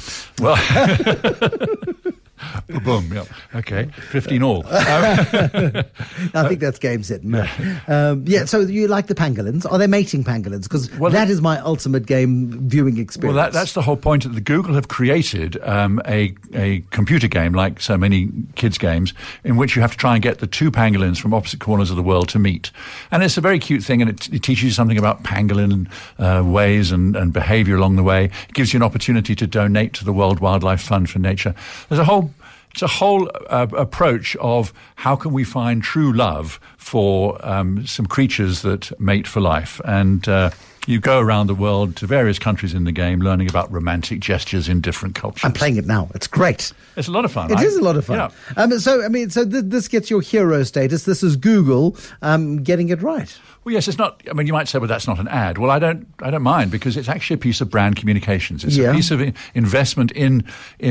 Well... Boom, yeah. Okay, 15 all. I think that's game, set, match. So you like the pangolins. Are they mating pangolins? Because that is my ultimate game viewing experience. Well, that's the whole point. That the Google have created a computer game, like so many kids' games, in which you have to try and get the 2 pangolins from opposite corners of the world to meet. And it's a very cute thing, and it teaches you something about pangolin ways and behavior along the way. It gives you an opportunity to donate to the World Wildlife Fund for Nature. It's a whole approach of how can we find true love for some creatures that mate for life. And you go around the world to various countries in the game, learning about romantic gestures in different cultures. I'm playing it now. It's great. It's a lot of fun. It is a lot of fun. Yeah. So this gets your hero status. This is Google getting it right. Well, yes, it's not. I mean, you might say, well, that's not an ad. Well, I don't mind, because it's actually a piece of brand communications. It's a piece of investment in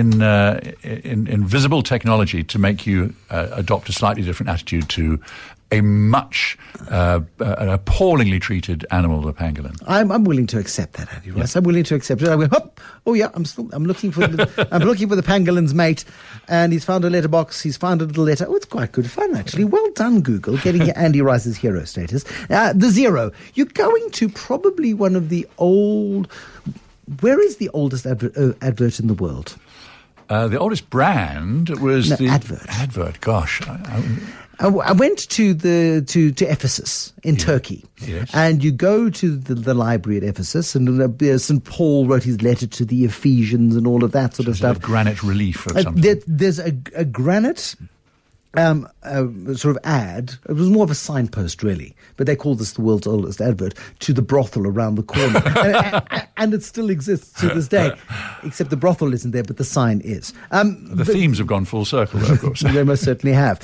visible technology to make you adopt a slightly different attitude to a much an appallingly treated animal, the pangolin. I'm willing to accept that, Andy Rice. I'm willing to accept it. I went, hop. Oh yeah, I'm looking for the pangolin's mate, and he's found a letterbox. He's found a little letter. Oh, it's quite good fun actually. Well done, Google, getting Andy Rice's hero status. The Zero. You're going to probably one of the old. Where is the oldest advert in the world? The oldest brand was the advert. Advert. Gosh. I went to Ephesus in Turkey, and you go to the library at Ephesus, and St. Paul wrote his letter to the Ephesians and all of that sort of stuff. A granite relief of something. There's a granite sort of ad. It was more of a signpost, really, but they call this the world's oldest advert, to the brothel around the corner, and it still exists to this day, except the brothel isn't there, but the sign is. The themes have gone full circle, though, of course. They most certainly have.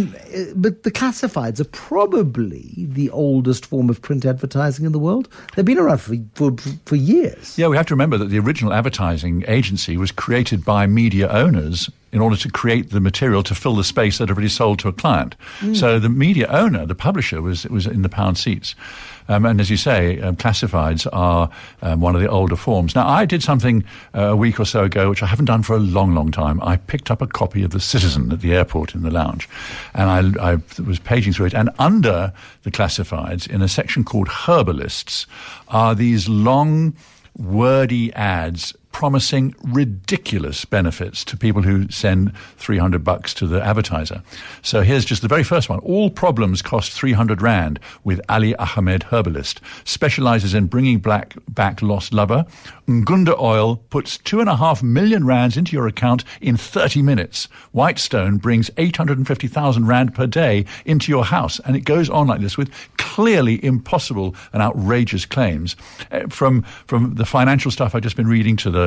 But the classifieds are probably the oldest form of print advertising in the world. They've been around for years. Yeah, we have to remember that the original advertising agency was created by media owners in order to create the material to fill the space that already sold to a client. So the media owner, the publisher, was in the pound seats. And as you say, classifieds are one of the older forms. Now, I did something a week or so ago, which I haven't done for a long, long time. I picked up a copy of The Citizen at the airport in the lounge, and I was paging through it. And under the classifieds, in a section called Herbalists, are these long, wordy ads promising ridiculous benefits to people who send $300 to the advertiser. So here's just the very first one. All problems cost 300 Rand with Ali Ahmed Herbalist. Specializes in bringing back lost lover. Ngunda Oil puts 2.5 million Rands into your account in 30 minutes. Whitestone brings 850,000 Rand per day into your house. And it goes on like this with clearly impossible and outrageous claims. From the financial stuff I've just been reading to the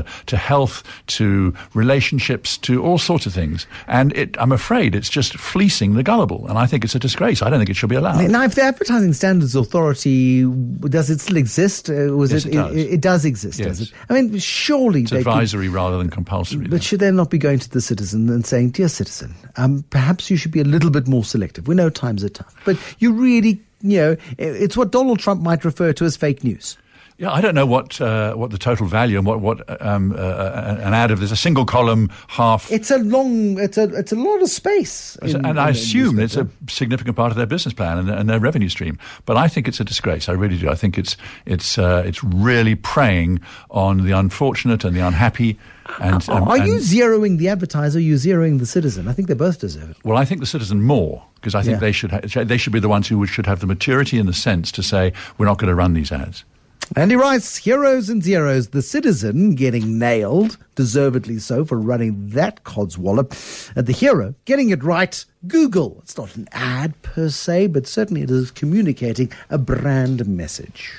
to health, to relationships, to all sorts of things. And I'm afraid it's just fleecing the gullible. And I think it's a disgrace. I don't think it should be allowed. Now, if the Advertising Standards Authority, does it still exist? Yes, it does. It does exist, Yes. does it? I mean, surely It's advisory rather than compulsory. But should they not be going to the citizen and saying, dear citizen, perhaps you should be a little bit more selective. We know times are tough. But you really, it's what Donald Trump might refer to as fake news. Yeah, I don't know what the total value and what an ad of there's a single column half. It's a lot of space. And I assume it's a significant part of their business plan and their revenue stream. But I think it's a disgrace. I really do. I think it's really preying on the unfortunate and the unhappy. And are you zeroing the advertiser? Or are you zeroing the citizen? I think they both deserve it. Well, I think the citizen more, because I think they should be the ones who should have the maturity and the sense to say we're not going to run these ads. Andy Rice, heroes and zeros. The citizen getting nailed, deservedly so, for running that codswallop. And the hero getting it right, Google. It's not an ad per se, but certainly it is communicating a brand message.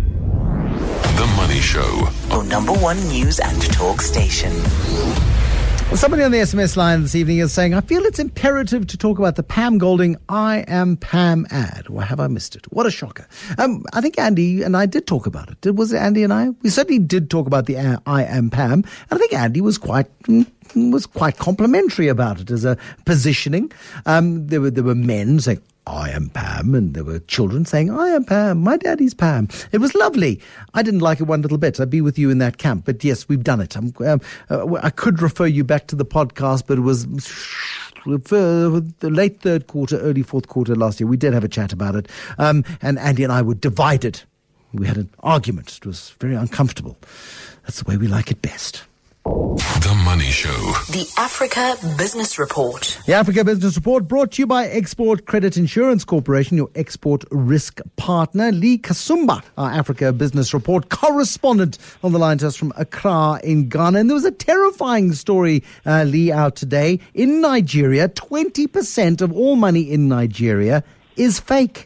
The Money Show. On number one news and talk station. Somebody on the SMS line this evening is saying, I feel it's imperative to talk about the Pam Golding I Am Pam ad. Or have I missed it? What a shocker. I think Andy and I did talk about it. Was it Andy and I? We certainly did talk about the I Am Pam. And I think Andy was quite complimentary about it as a positioning. There were men saying, I am Pam, and there were children saying, I am Pam, my daddy's Pam. It was lovely. I didn't like it one little bit. I'd be with you in that camp. But yes, we've done it. I could refer you back to the podcast, but it was the late third quarter, early fourth quarter last year. We did have a chat about it. And Andy and I were divided. We had an argument. It was very uncomfortable. That's the way we like it best. The Money Show. The Africa Business Report. The Africa Business Report brought to you by Export Credit Insurance Corporation, your export risk partner. Lee Kasumba, our Africa Business Report correspondent, on the line to us from Accra in Ghana. And there was a terrifying story, Lee, out today. In Nigeria, 20% of all money in Nigeria is fake.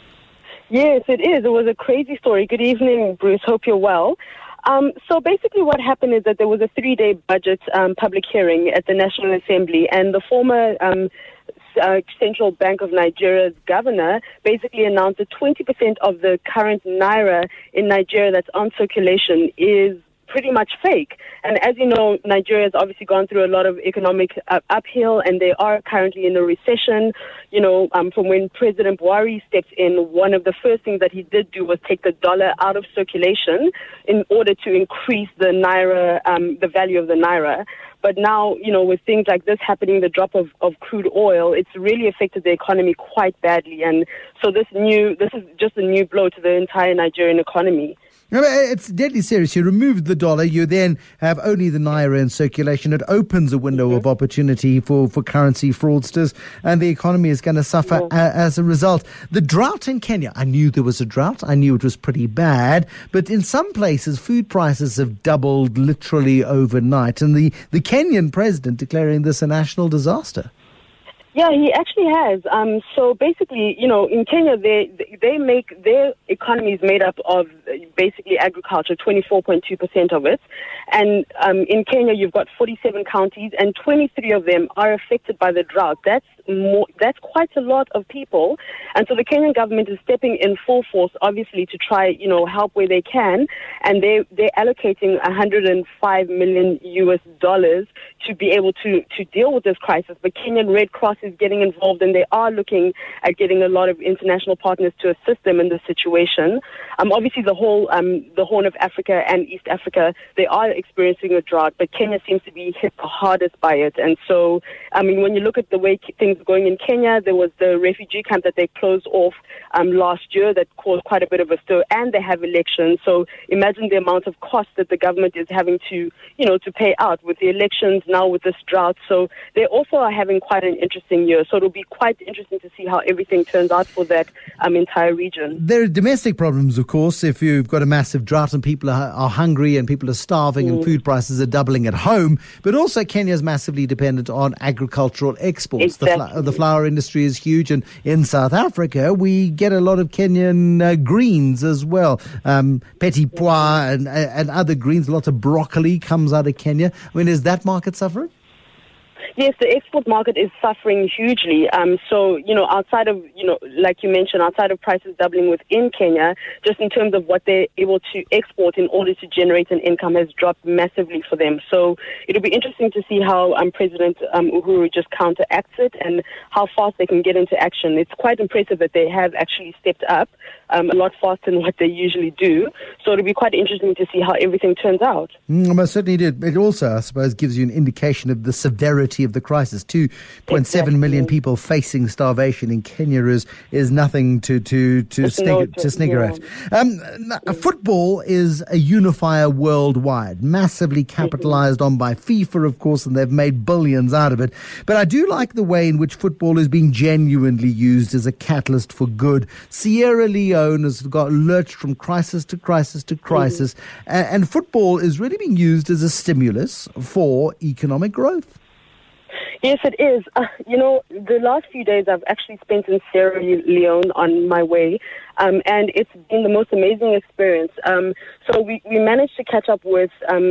Yes, it is. It was a crazy story. Good evening, Bruce. Hope you're well. So basically what happened is that there was a 3-day budget public hearing at the National Assembly, and the former Central Bank of Nigeria's governor basically announced that 20% of the current naira in Nigeria that's on circulation is pretty much fake. And as you know, Nigeria has obviously gone through a lot of economic uphill, and they are currently in a recession. From when President Buhari stepped in, one of the first things that he did do was take the dollar out of circulation in order to increase the naira, the value of the naira. But now, with things like this happening, the drop of crude oil, it's really affected the economy quite badly. And so this is just a new blow to the entire Nigerian economy. It's deadly serious. You remove the dollar, you then have only the naira in circulation. It opens a window of opportunity for currency fraudsters, and the economy is going to suffer as a result. The drought in Kenya, I knew there was a drought. I knew it was pretty bad. But in some places, food prices have doubled literally overnight. And the Kenyan president declaring this a national disaster. Yeah, he actually has. So basically, in Kenya, they make their economy is made up of basically agriculture, 24.2% of it. And in Kenya, you've got 47 counties, and 23 of them are affected by the drought. That's quite a lot of people. And so the Kenyan government is stepping in full force, obviously, to try, help where they can. And they're allocating $105 million to be able to deal with this crisis. The Kenyan Red Cross is getting involved, and they are looking at getting a lot of international partners to assist them in this situation. Obviously, the whole the Horn of Africa and East Africa, they are experiencing a drought, but Kenya seems to be hit the hardest by it. And so, when you look at the way things are going in Kenya, there was the refugee camp that they closed off last year that caused quite a bit of a stir, and they have elections. So imagine the amount of cost that the government is having to pay out with the elections now with this drought. So they also are having quite an interesting year. So it'll be quite interesting to see how everything turns out for that entire region. There are domestic problems, of course, if you've got a massive drought and people are hungry and people are starving and food prices are doubling at home. But also Kenya is massively dependent on agricultural exports. Exactly. The The flower industry is huge, and in South Africa we get a lot of Kenyan greens as well. Petit pois and other greens. Lots of broccoli comes out of Kenya. I mean, is that market suffering? Yes, the export market is suffering hugely. So, outside of, like you mentioned, outside of prices doubling within Kenya, just in terms of what they're able to export in order to generate an income has dropped massively for them. So it'll be interesting to see how President Uhuru just counteracts it and how fast they can get into action. It's quite impressive that they have actually stepped up a lot faster than what they usually do. So it'll be quite interesting to see how everything turns out. Most certainly did. It also, I suppose, gives you an indication of the severity of the crisis. 2.7 million people facing starvation in Kenya is nothing to snigger at. Football is a unifier worldwide, massively capitalized on by FIFA, of course, and they've made billions out of it. But I do like the way in which football is being genuinely used as a catalyst for good. Sierra Leone has got lurched from crisis to crisis to crisis, and football is really being used as a stimulus for economic growth. Yes, it is. The last few days I've actually spent in Sierra Leone on my way, and it's been the most amazing experience. So we managed to catch up with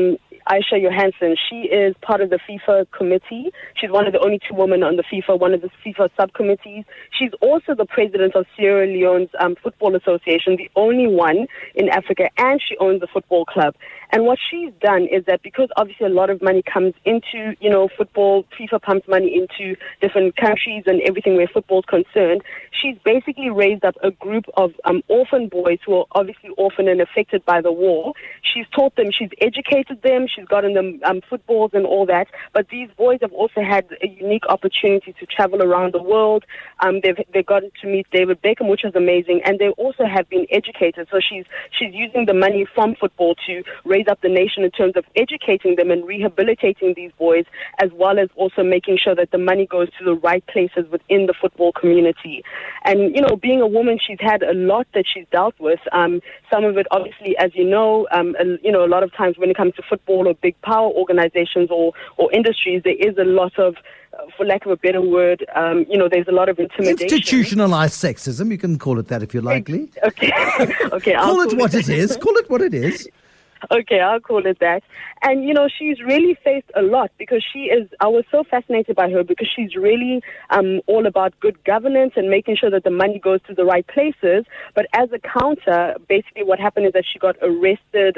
Aisha Johansson. She is part of the FIFA committee. She's one of the only two women on one of the FIFA subcommittees. She's also the president of Sierra Leone's Football Association, the only one in Africa, and she owns the football club. And what she's done is that because obviously a lot of money comes into, football, FIFA pumps money into different countries and everything where football's concerned, she's basically raised up a group of orphan boys who are obviously orphaned and affected by the war. She's taught them, she's educated them, she's gotten them footballs and all that, but these boys have also had a unique opportunity to travel around the world. They've gotten to meet David Beckham, which is amazing, and they also have been educated. So she's using the money from football to raise up the nation in terms of educating them and rehabilitating these boys, as well as also making sure that the money goes to the right places within the football community. And, being a woman, she's had a lot that she's dealt with. Some of it, obviously, as you know, a lot of times when it comes to football or big power organizations or industries, there is a lot of, for lack of a better word, there's a lot of intimidation. Institutionalized sexism, you can call it that if you like, Lee. Okay. Call it what it is. Call it what it is. Okay, I'll call it that. And, she's really faced a lot because I was so fascinated by her because she's really all about good governance and making sure that the money goes to the right places. But as a counter, basically what happened is that she got arrested,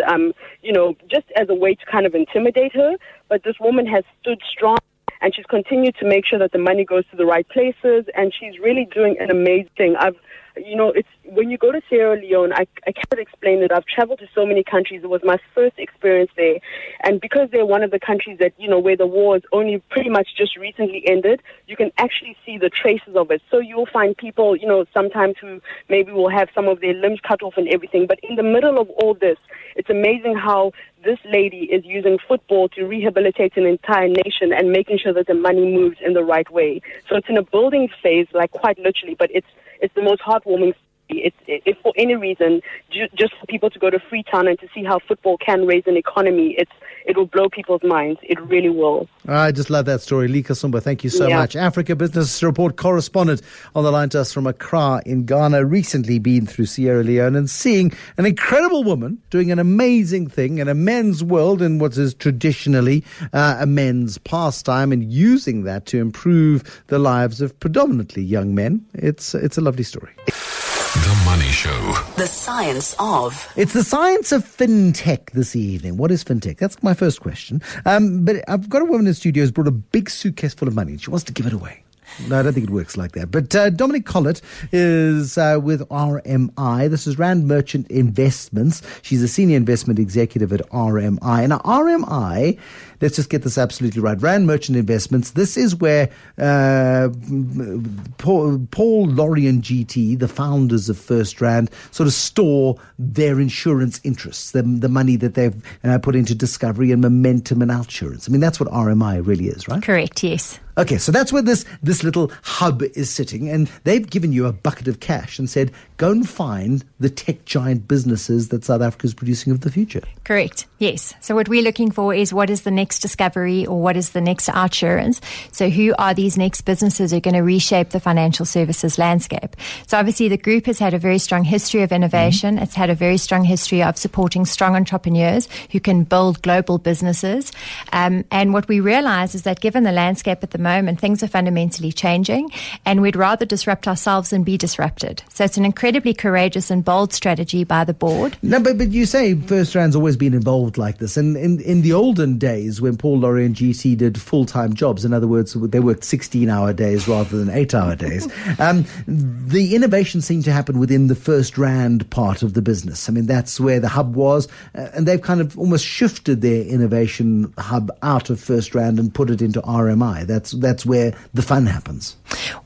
just as a way to kind of intimidate her. But this woman has stood strong, and she's continued to make sure that the money goes to the right places, and she's really doing an amazing thing. It's when you go to Sierra Leone, I can't explain it. I've traveled to so many countries. It was my first experience there. And because they're one of the countries that, where the war has only pretty much just recently ended, you can actually see the traces of it. So you'll find people, sometimes who maybe will have some of their limbs cut off and everything. But in the middle of all this, it's amazing how this lady is using football to rehabilitate an entire nation and making sure that the money moves in the right way. So it's in a building phase, like quite literally, but it's the most heartwarming. If for any reason, just for people to go to Freetown and to see how football can raise an economy, it will blow people's minds. It really will. I just love that story. Lee Kasumba, thank you so much. Africa Business Report correspondent on the line to us from Accra in Ghana, recently been through Sierra Leone and seeing an incredible woman doing an amazing thing in a men's world in what is traditionally a men's pastime, and using that to improve the lives of predominantly young men. It's a lovely story. The Money Show. The science of. It's the science of fintech this evening. What is fintech? That's my first question. But I've got a woman in the studio who's brought a big suitcase full of money and she wants to give it away. No, I don't think it works like that. But Dominic Collett is with RMI. This is Rand Merchant Investments. She's a senior investment executive at RMI. Now, RMI, let's just get this absolutely right. Rand Merchant Investments, this is where Paul, Laurie and GT, the founders of First Rand, sort of store their insurance interests, the money that they've put into Discovery and Momentum and Outsurance. I mean, that's what RMI really is, right? Correct, yes. Okay, so that's where this little hub is sitting, and they've given you a bucket of cash and said, go and find the tech giant businesses that South Africa is producing of the future. Correct, yes. So what we're looking for is what is the next discovery or what is the next OUTsurance. So who are these next businesses who are going to reshape the financial services landscape? So obviously the group has had a very strong history of innovation. It's had a very strong history of supporting strong entrepreneurs who can build global businesses. And what we realize is that given the landscape at the moment, things are fundamentally changing, and we'd rather disrupt ourselves than be disrupted. So it's an incredibly courageous and bold strategy by the board. No, but you say FirstRand's always been involved like this. And in the olden days when Paul Lorry and GT did full-time jobs, in other words, they worked 16-hour days rather than 8-hour days, the innovation seemed to happen within the FirstRand part of the business. I mean, that's where the hub was, and they've kind of almost shifted their innovation hub out of FirstRand and put it into RMI. That's where the fun happens.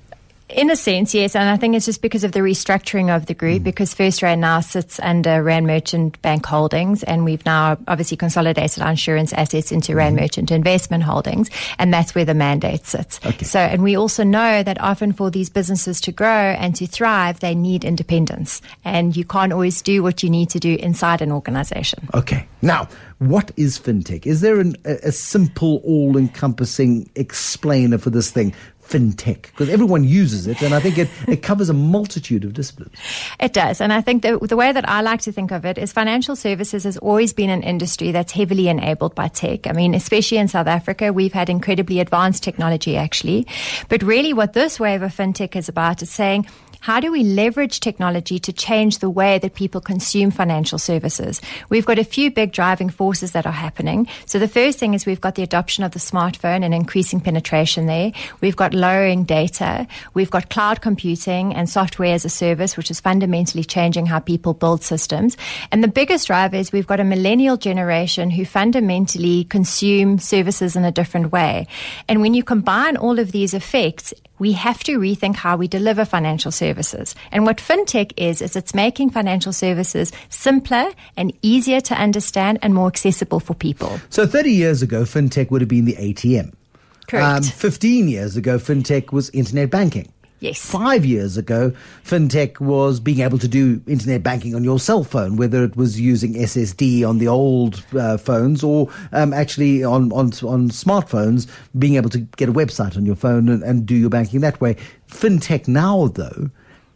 In a sense, yes, and I think it's just because of the restructuring of the group, because FirstRand now sits under Rand Merchant Bank Holdings, and we've now obviously consolidated our insurance assets into Rand Merchant Investment Holdings, and that's where the mandate sits. Okay. So, and we also know that often for these businesses to grow and to thrive, they need independence, and you can't always do what you need to do inside an organization. Okay. Now, what is fintech? Is there a simple, all-encompassing explainer for this thing? Fintech, because everyone uses it, and I think it covers a multitude of disciplines. It does, and I think the way that I like to think of it is financial services has always been an industry that's heavily enabled by tech. I mean, especially in South Africa, we've had incredibly advanced technology actually, but really what this wave of fintech is about is saying, how do we leverage technology to change the way that people consume financial services? We've got a few big driving forces that are happening. So the first thing is we've got the adoption of the smartphone and increasing penetration there. We've got lowering data. We've got cloud computing and software as a service, which is fundamentally changing how people build systems. And the biggest driver is we've got a millennial generation who fundamentally consume services in a different way. And when you combine all of these effects, we have to rethink how we deliver financial services. And what fintech is it's making financial services simpler and easier to understand and more accessible for people. So 30 years ago, fintech would have been the ATM. Correct. 15 years ago, fintech was internet banking. Yes. 5 years ago, fintech was being able to do internet banking on your cell phone, whether it was using SSD on the old phones or actually on smartphones, being able to get a website on your phone and do your banking that way. Fintech now, though,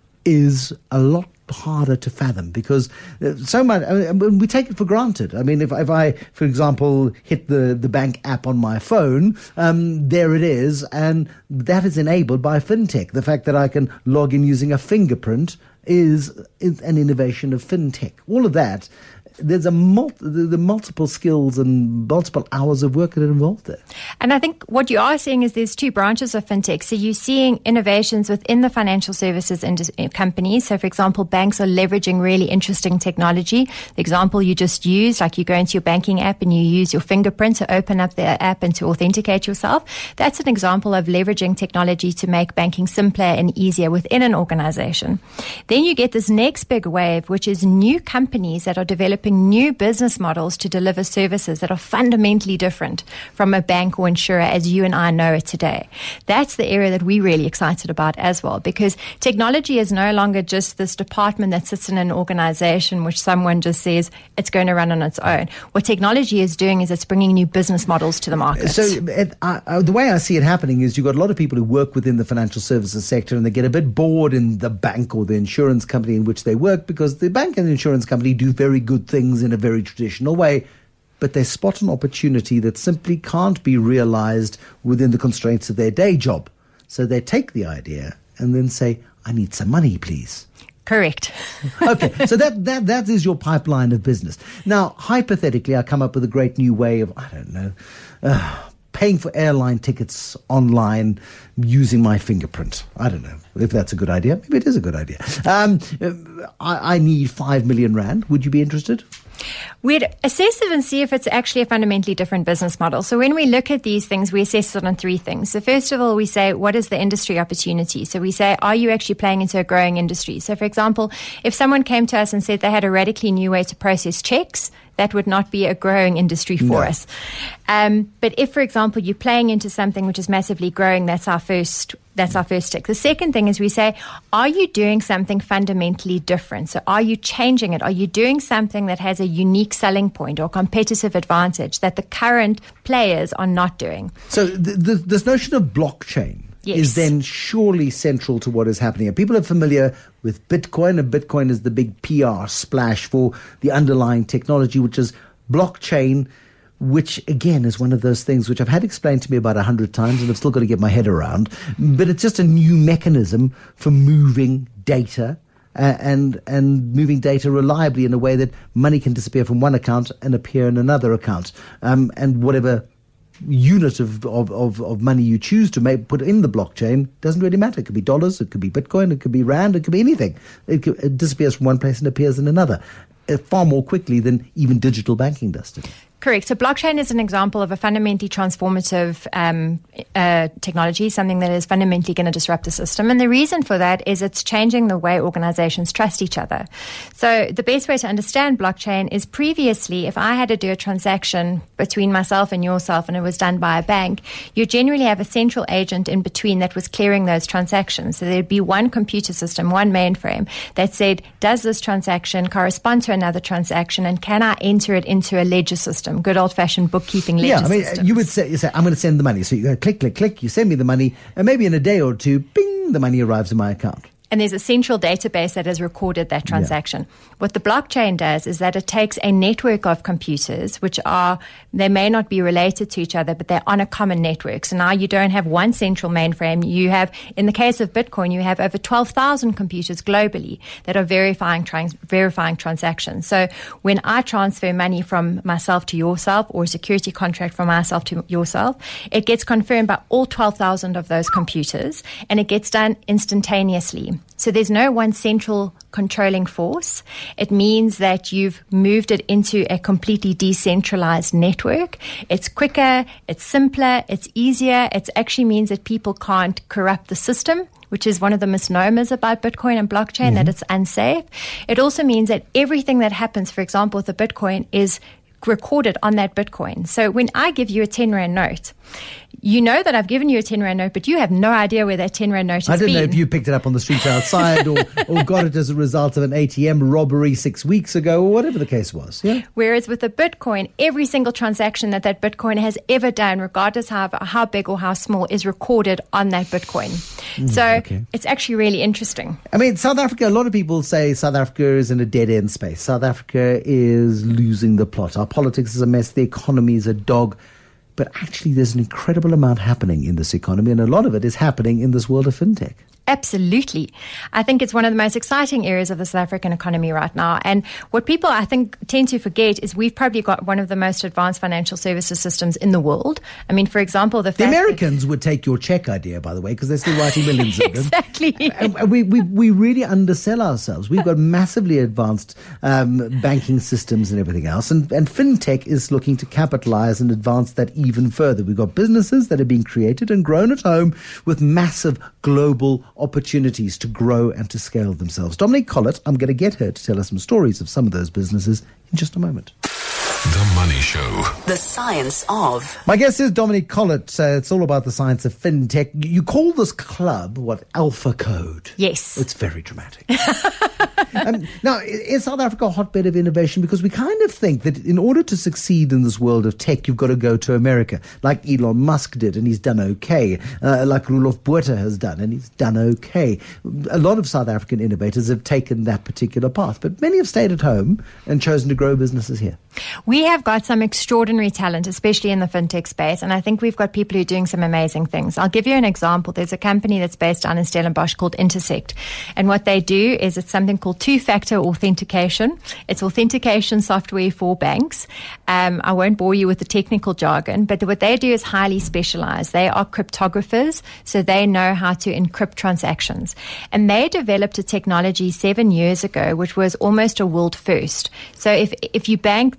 is a lot harder to fathom because so much, I mean, we take it for granted. I mean, if I, for example, hit the bank app on my phone, there it is, and that is enabled by fintech. The fact that I can log in using a fingerprint is an innovation of fintech. All of that, there's the multiple skills and multiple hours of work that are involved there. And I think what you are seeing is there's two branches of fintech. So you're seeing innovations within the financial services companies. So, for example, banks are leveraging really interesting technology. The example you just used, like you go into your banking app and you use your fingerprint to open up the app and to authenticate yourself. That's an example of leveraging technology to make banking simpler and easier within an organization. Then you get this next big wave, which is new companies that are developing new business models to deliver services that are fundamentally different from a bank or insurer as you and I know it today. That's the area that we're really excited about as well, because technology is no longer just this department that sits in an organization which someone just says it's going to run on its own. What technology is doing is it's bringing new business models to the market. So the way I see it happening is you've got a lot of people who work within the financial services sector and they get a bit bored in the bank or the insurance company in which they work because the bank and the insurance company do very good things in a very traditional way, but they spot an opportunity that simply can't be realized within the constraints of their day job. So they take the idea and then say, I need some money, please. Correct. Okay, so that is your pipeline of business. Now, hypothetically, I come up with a great new way of, I don't know, paying for airline tickets online using my fingerprint. I don't know if that's a good idea. Maybe it is a good idea. I need 5 million Rand. Would you be interested? We'd assess it and see if it's actually a fundamentally different business model. So when we look at these things, we assess it on three things. So first of all, we say, what is the industry opportunity? So we say, are you actually playing into a growing industry? So for example, if someone came to us and said they had a radically new way to process checks, that would not be a growing industry for us. But if, for example, you're playing into something which is massively growing, that's our first tick. The second thing is we say, are you doing something fundamentally different? So are you changing it? Are you doing something that has a unique selling point or competitive advantage that the current players are not doing? So this notion of blockchain is then surely central to what is happening. And people are familiar with Bitcoin, and Bitcoin is the big PR splash for the underlying technology, which is blockchain, which, again, is one of those things which I've had explained to me about 100 times and I've still got to get my head around. But it's just a new mechanism for moving data and moving data reliably in a way that money can disappear from one account and appear in another account. And whatever unit of money you choose to put in the blockchain doesn't really matter. It could be dollars, it could be Bitcoin, it could be Rand, it could be anything. It disappears from one place and appears in another far more quickly than even digital banking does today. Correct. So blockchain is an example of a fundamentally transformative technology, something that is fundamentally going to disrupt the system. And the reason for that is it's changing the way organizations trust each other. So the best way to understand blockchain is previously, if I had to do a transaction between myself and yourself and it was done by a bank, you generally have a central agent in between that was clearing those transactions. So there'd be one computer system, one mainframe that said, does this transaction correspond to another transaction and can I enter it into a ledger system? Good old-fashioned bookkeeping ledger systems. You would say, I'm going to send the money. So you go click, click, click, you send me the money, and maybe in a day or two, bing, the money arrives in my account. And there's a central database that has recorded that transaction. What the blockchain does is that it takes a network of computers, they may not be related to each other, but they're on a common network. So now you don't have one central mainframe. You have, in the case of Bitcoin, you have over 12,000 computers globally that are verifying transactions. So when I transfer money from myself to yourself or a security contract from myself to yourself, it gets confirmed by all 12,000 of those computers, and it gets done instantaneously. So there's no one central controlling force. It means that you've moved it into a completely decentralized network. It's quicker, it's simpler, it's easier. It actually means that people can't corrupt the system, which is one of the misnomers about Bitcoin and blockchain, that it's unsafe. It also means that everything that happens, for example, with the Bitcoin is recorded on that Bitcoin. So when I give you a 10 Rand note, you know that I've given you a 10 Rand note, but you have no idea where that 10 Rand note has been. I don't know if you picked it up on the streets outside or got it as a result of an ATM robbery 6 weeks ago or whatever the case was. Yeah. Whereas with the Bitcoin, every single transaction that Bitcoin has ever done, regardless how big or how small, is recorded on that Bitcoin. It's actually really interesting. I mean, South Africa, a lot of people say South Africa is in a dead-end space. South Africa is losing the plot. Our politics is a mess. The economy is a dog. But actually, there's an incredible amount happening in this economy, and a lot of it is happening in this world of fintech. Absolutely. I think it's one of the most exciting areas of the South African economy right now. And what people, I think, tend to forget is we've probably got one of the most advanced financial services systems in the world. I mean, for example, the Americans would take your check idea, by the way, because they're still writing millions of them. Exactly. And we really undersell ourselves. We've got massively advanced banking systems and everything else. And fintech is looking to capitalize and advance that even further. We've got businesses that are being created and grown at home with massive global opportunities to grow and to scale themselves. Dominique Collett, I'm going to get her to tell us some stories of some of those businesses in just a moment. The Money Show. The science of. My guest is Dominique Collett. It's all about the science of fintech. You call this club, Alpha Code? Yes. It's very dramatic. Now, is South Africa a hotbed of innovation? Because we kind of think that in order to succeed in this world of tech, you've got to go to America, like Elon Musk did, and he's done okay, like Roelof Botha has done, and he's done okay. A lot of South African innovators have taken that particular path, but many have stayed at home and chosen to grow businesses here. We have got some extraordinary talent, especially in the fintech space, and I think we've got people who are doing some amazing things. I'll give you an example. There's a company that's based down in Stellenbosch called Intersect, and what they do is it's something called two-factor authentication. It's authentication software for banks. I won't bore you with the technical jargon, but what they do is highly specialized. They are cryptographers, so they know how to encrypt transactions. And they developed a technology 7 years ago, which was almost a world first. So if you bank, there's a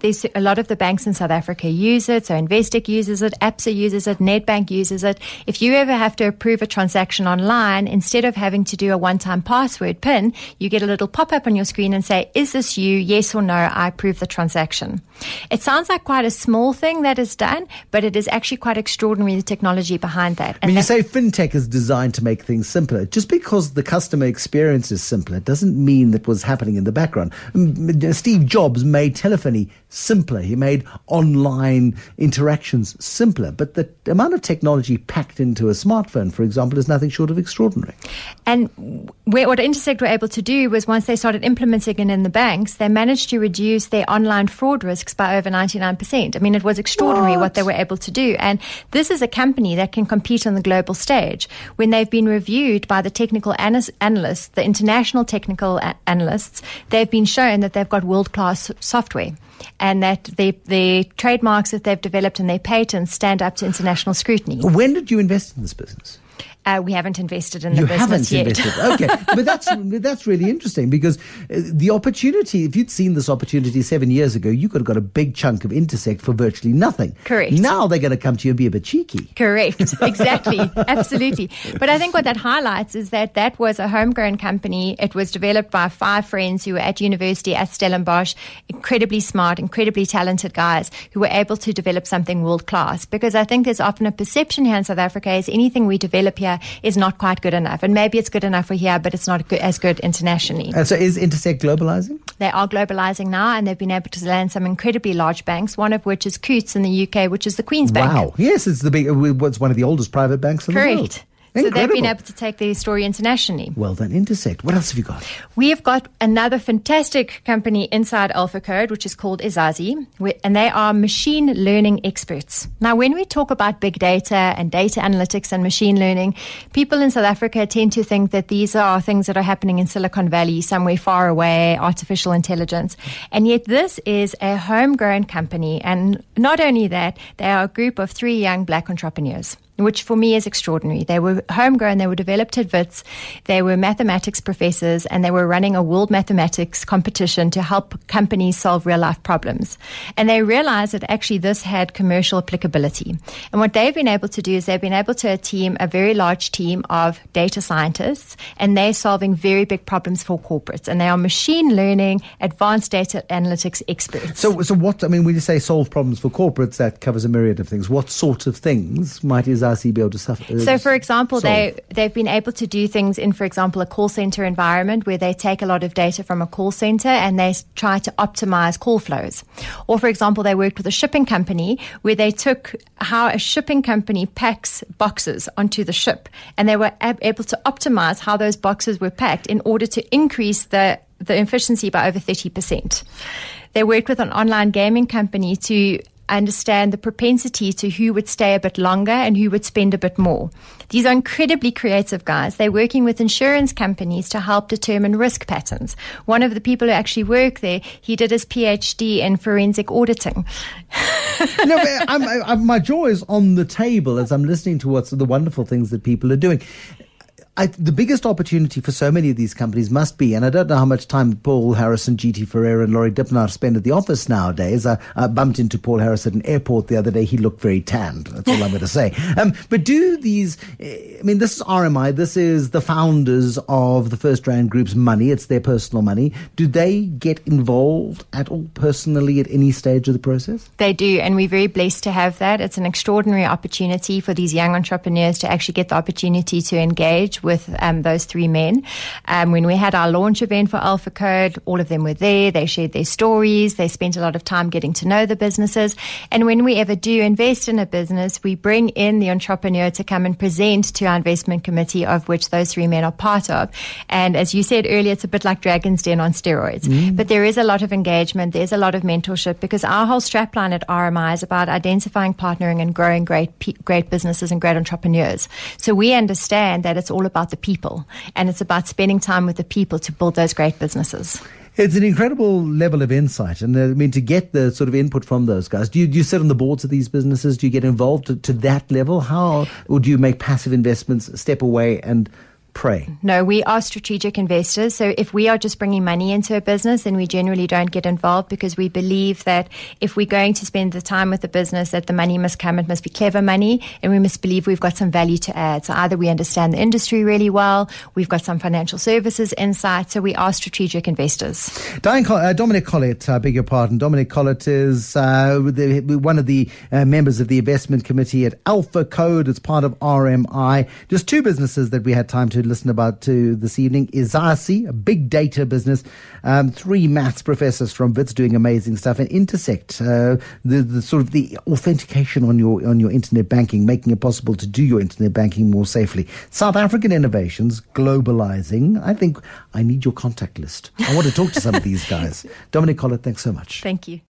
lot of the banks in South Africa use it. So Investec uses it, Absa uses it, Nedbank uses it. If you ever have to approve a transaction online, instead of having to do a one-time password PIN, you get a little pop-up on your screen and say, is this you? Yes or no, I approve the transaction. It sounds like quite a small thing that is done, but it is actually quite extraordinary, the technology behind that. And you say fintech is designed to make things simpler. Just because the customer experience is simpler doesn't mean that what's happening in the background. Steve Jobs made telephony simpler. He made online interactions simpler. But the amount of technology packed into a smartphone, for example, is nothing short of extraordinary. And what Intersect were able to do was, once they started implementing it in the banks, they managed to reduce their online fraud risks by over 99%. I mean, it was extraordinary what they were able to do. And this is a company that can compete on the global stage. When they've been reviewed by the technical analysts, the international technical analysts, they've been shown that they've got world-class software, and that the trademarks that they've developed and their patents stand up to international scrutiny. When did you invest in this business? We haven't invested in the business yet. Invested. Okay, but that's really interesting, because the opportunity, if you'd seen this opportunity 7 years ago, you could have got a big chunk of Intersect for virtually nothing. Correct. Now they're going to come to you and be a bit cheeky. Correct. Exactly. Absolutely. But I think what that highlights is that was a homegrown company. It was developed by 5 friends who were at university at Stellenbosch, incredibly smart, incredibly talented guys who were able to develop something world class. Because I think there's often a perception here in South Africa is anything we develop here is not quite good enough. And maybe it's good enough for here, but it's not as good internationally. And so is Intersect globalizing? They are globalizing now, and they've been able to land some incredibly large banks, one of which is Coutts in the UK, which is the Queen's Bank. Wow. Yes, it's one of the oldest private banks in the world. Correct. So they've been able to take their story internationally. Well done, Intersect. What else have you got? We have got another fantastic company inside AlphaCode, which is called Izazi, and they are machine learning experts. Now, when we talk about big data and data analytics and machine learning, people in South Africa tend to think that these are things that are happening in Silicon Valley, somewhere far away, artificial intelligence. And yet this is a homegrown company. And not only that, they are a group of 3 young black entrepreneurs, which for me is extraordinary. They were homegrown, they were developed at WITS, they were mathematics professors, and they were running a world mathematics competition to help companies solve real-life problems. And they realized that actually this had commercial applicability. And what they've been able to do is they've been able to team a very large team of data scientists, and they're solving very big problems for corporates. And they are machine learning, advanced data analytics experts. So what, I mean, when you say solve problems for corporates, that covers a myriad of things. What sort of things might Izazi be able to suffer? So, for example, they've been able to do things in, for example, a call center environment where they take a lot of data from a call center and they try to optimize call flows. Or, for example, they worked with a shipping company where they took how a shipping company packs boxes onto the ship, and they were able to optimize how those boxes were packed in order to increase the efficiency by over 30%. They worked with an online gaming company to understand the propensity to who would stay a bit longer and who would spend a bit more. These are incredibly creative guys. They're working with insurance companies to help determine risk patterns. One of the people who actually work there, he did his PhD in forensic auditing. My jaw is on the table as I'm listening to what's the wonderful things that people are doing. The biggest opportunity for so many of these companies must be, and I don't know how much time Paul Harrison, GT Ferreira and Laurie Dippenaar spend at the office nowadays. I bumped into Paul Harris at an airport the other day. He looked very tanned. That's all I'm going to say. But do these, I mean, this is RMI. This is the founders of the First Rand Group's money. It's their personal money. Do they get involved at all personally at any stage of the process? They do, and we're very blessed to have that. It's an extraordinary opportunity for these young entrepreneurs to actually get the opportunity to engage with those 3 men. When we had our launch event for AlphaCode, all of them were there. They shared their stories. They spent a lot of time getting to know the businesses. And when we ever do invest in a business, we bring in the entrepreneur to come and present to our investment committee, of which those 3 men are part of. And as you said earlier, it's a bit like Dragon's Den on steroids. But there is a lot of engagement. There's a lot of mentorship, because our whole strapline at RMI is about identifying, partnering and growing great businesses and great entrepreneurs. So we understand that it's all about the people, and it's about spending time with the people to build those great businesses. It's an incredible level of insight, and I mean, to get the sort of input from those guys. Do you sit on the boards of these businesses? Do you get involved to that level? How, or do you make passive investments, step away and prey? No, we are strategic investors. So if we are just bringing money into a business, then we generally don't get involved, because we believe that if we're going to spend the time with the business, that the money must come, it must be clever money, and we must believe we've got some value to add. So either we understand the industry really well, we've got some financial services insight, so we are strategic investors. Dominic Collett, I beg your pardon. Dominic Collett is one of the members of the investment committee at Alpha Code. It's part of RMI. Just two businesses that we had time to listen about to this evening. Izasi, a big data business, three maths professors from Wits doing amazing stuff, and Intersect, the sort of the authentication on your internet banking, making it possible to do your internet banking more safely. South African innovations, globalizing. I think I need your contact list. I want to talk to some of these guys. Dominic Collett, thanks so much. Thank you.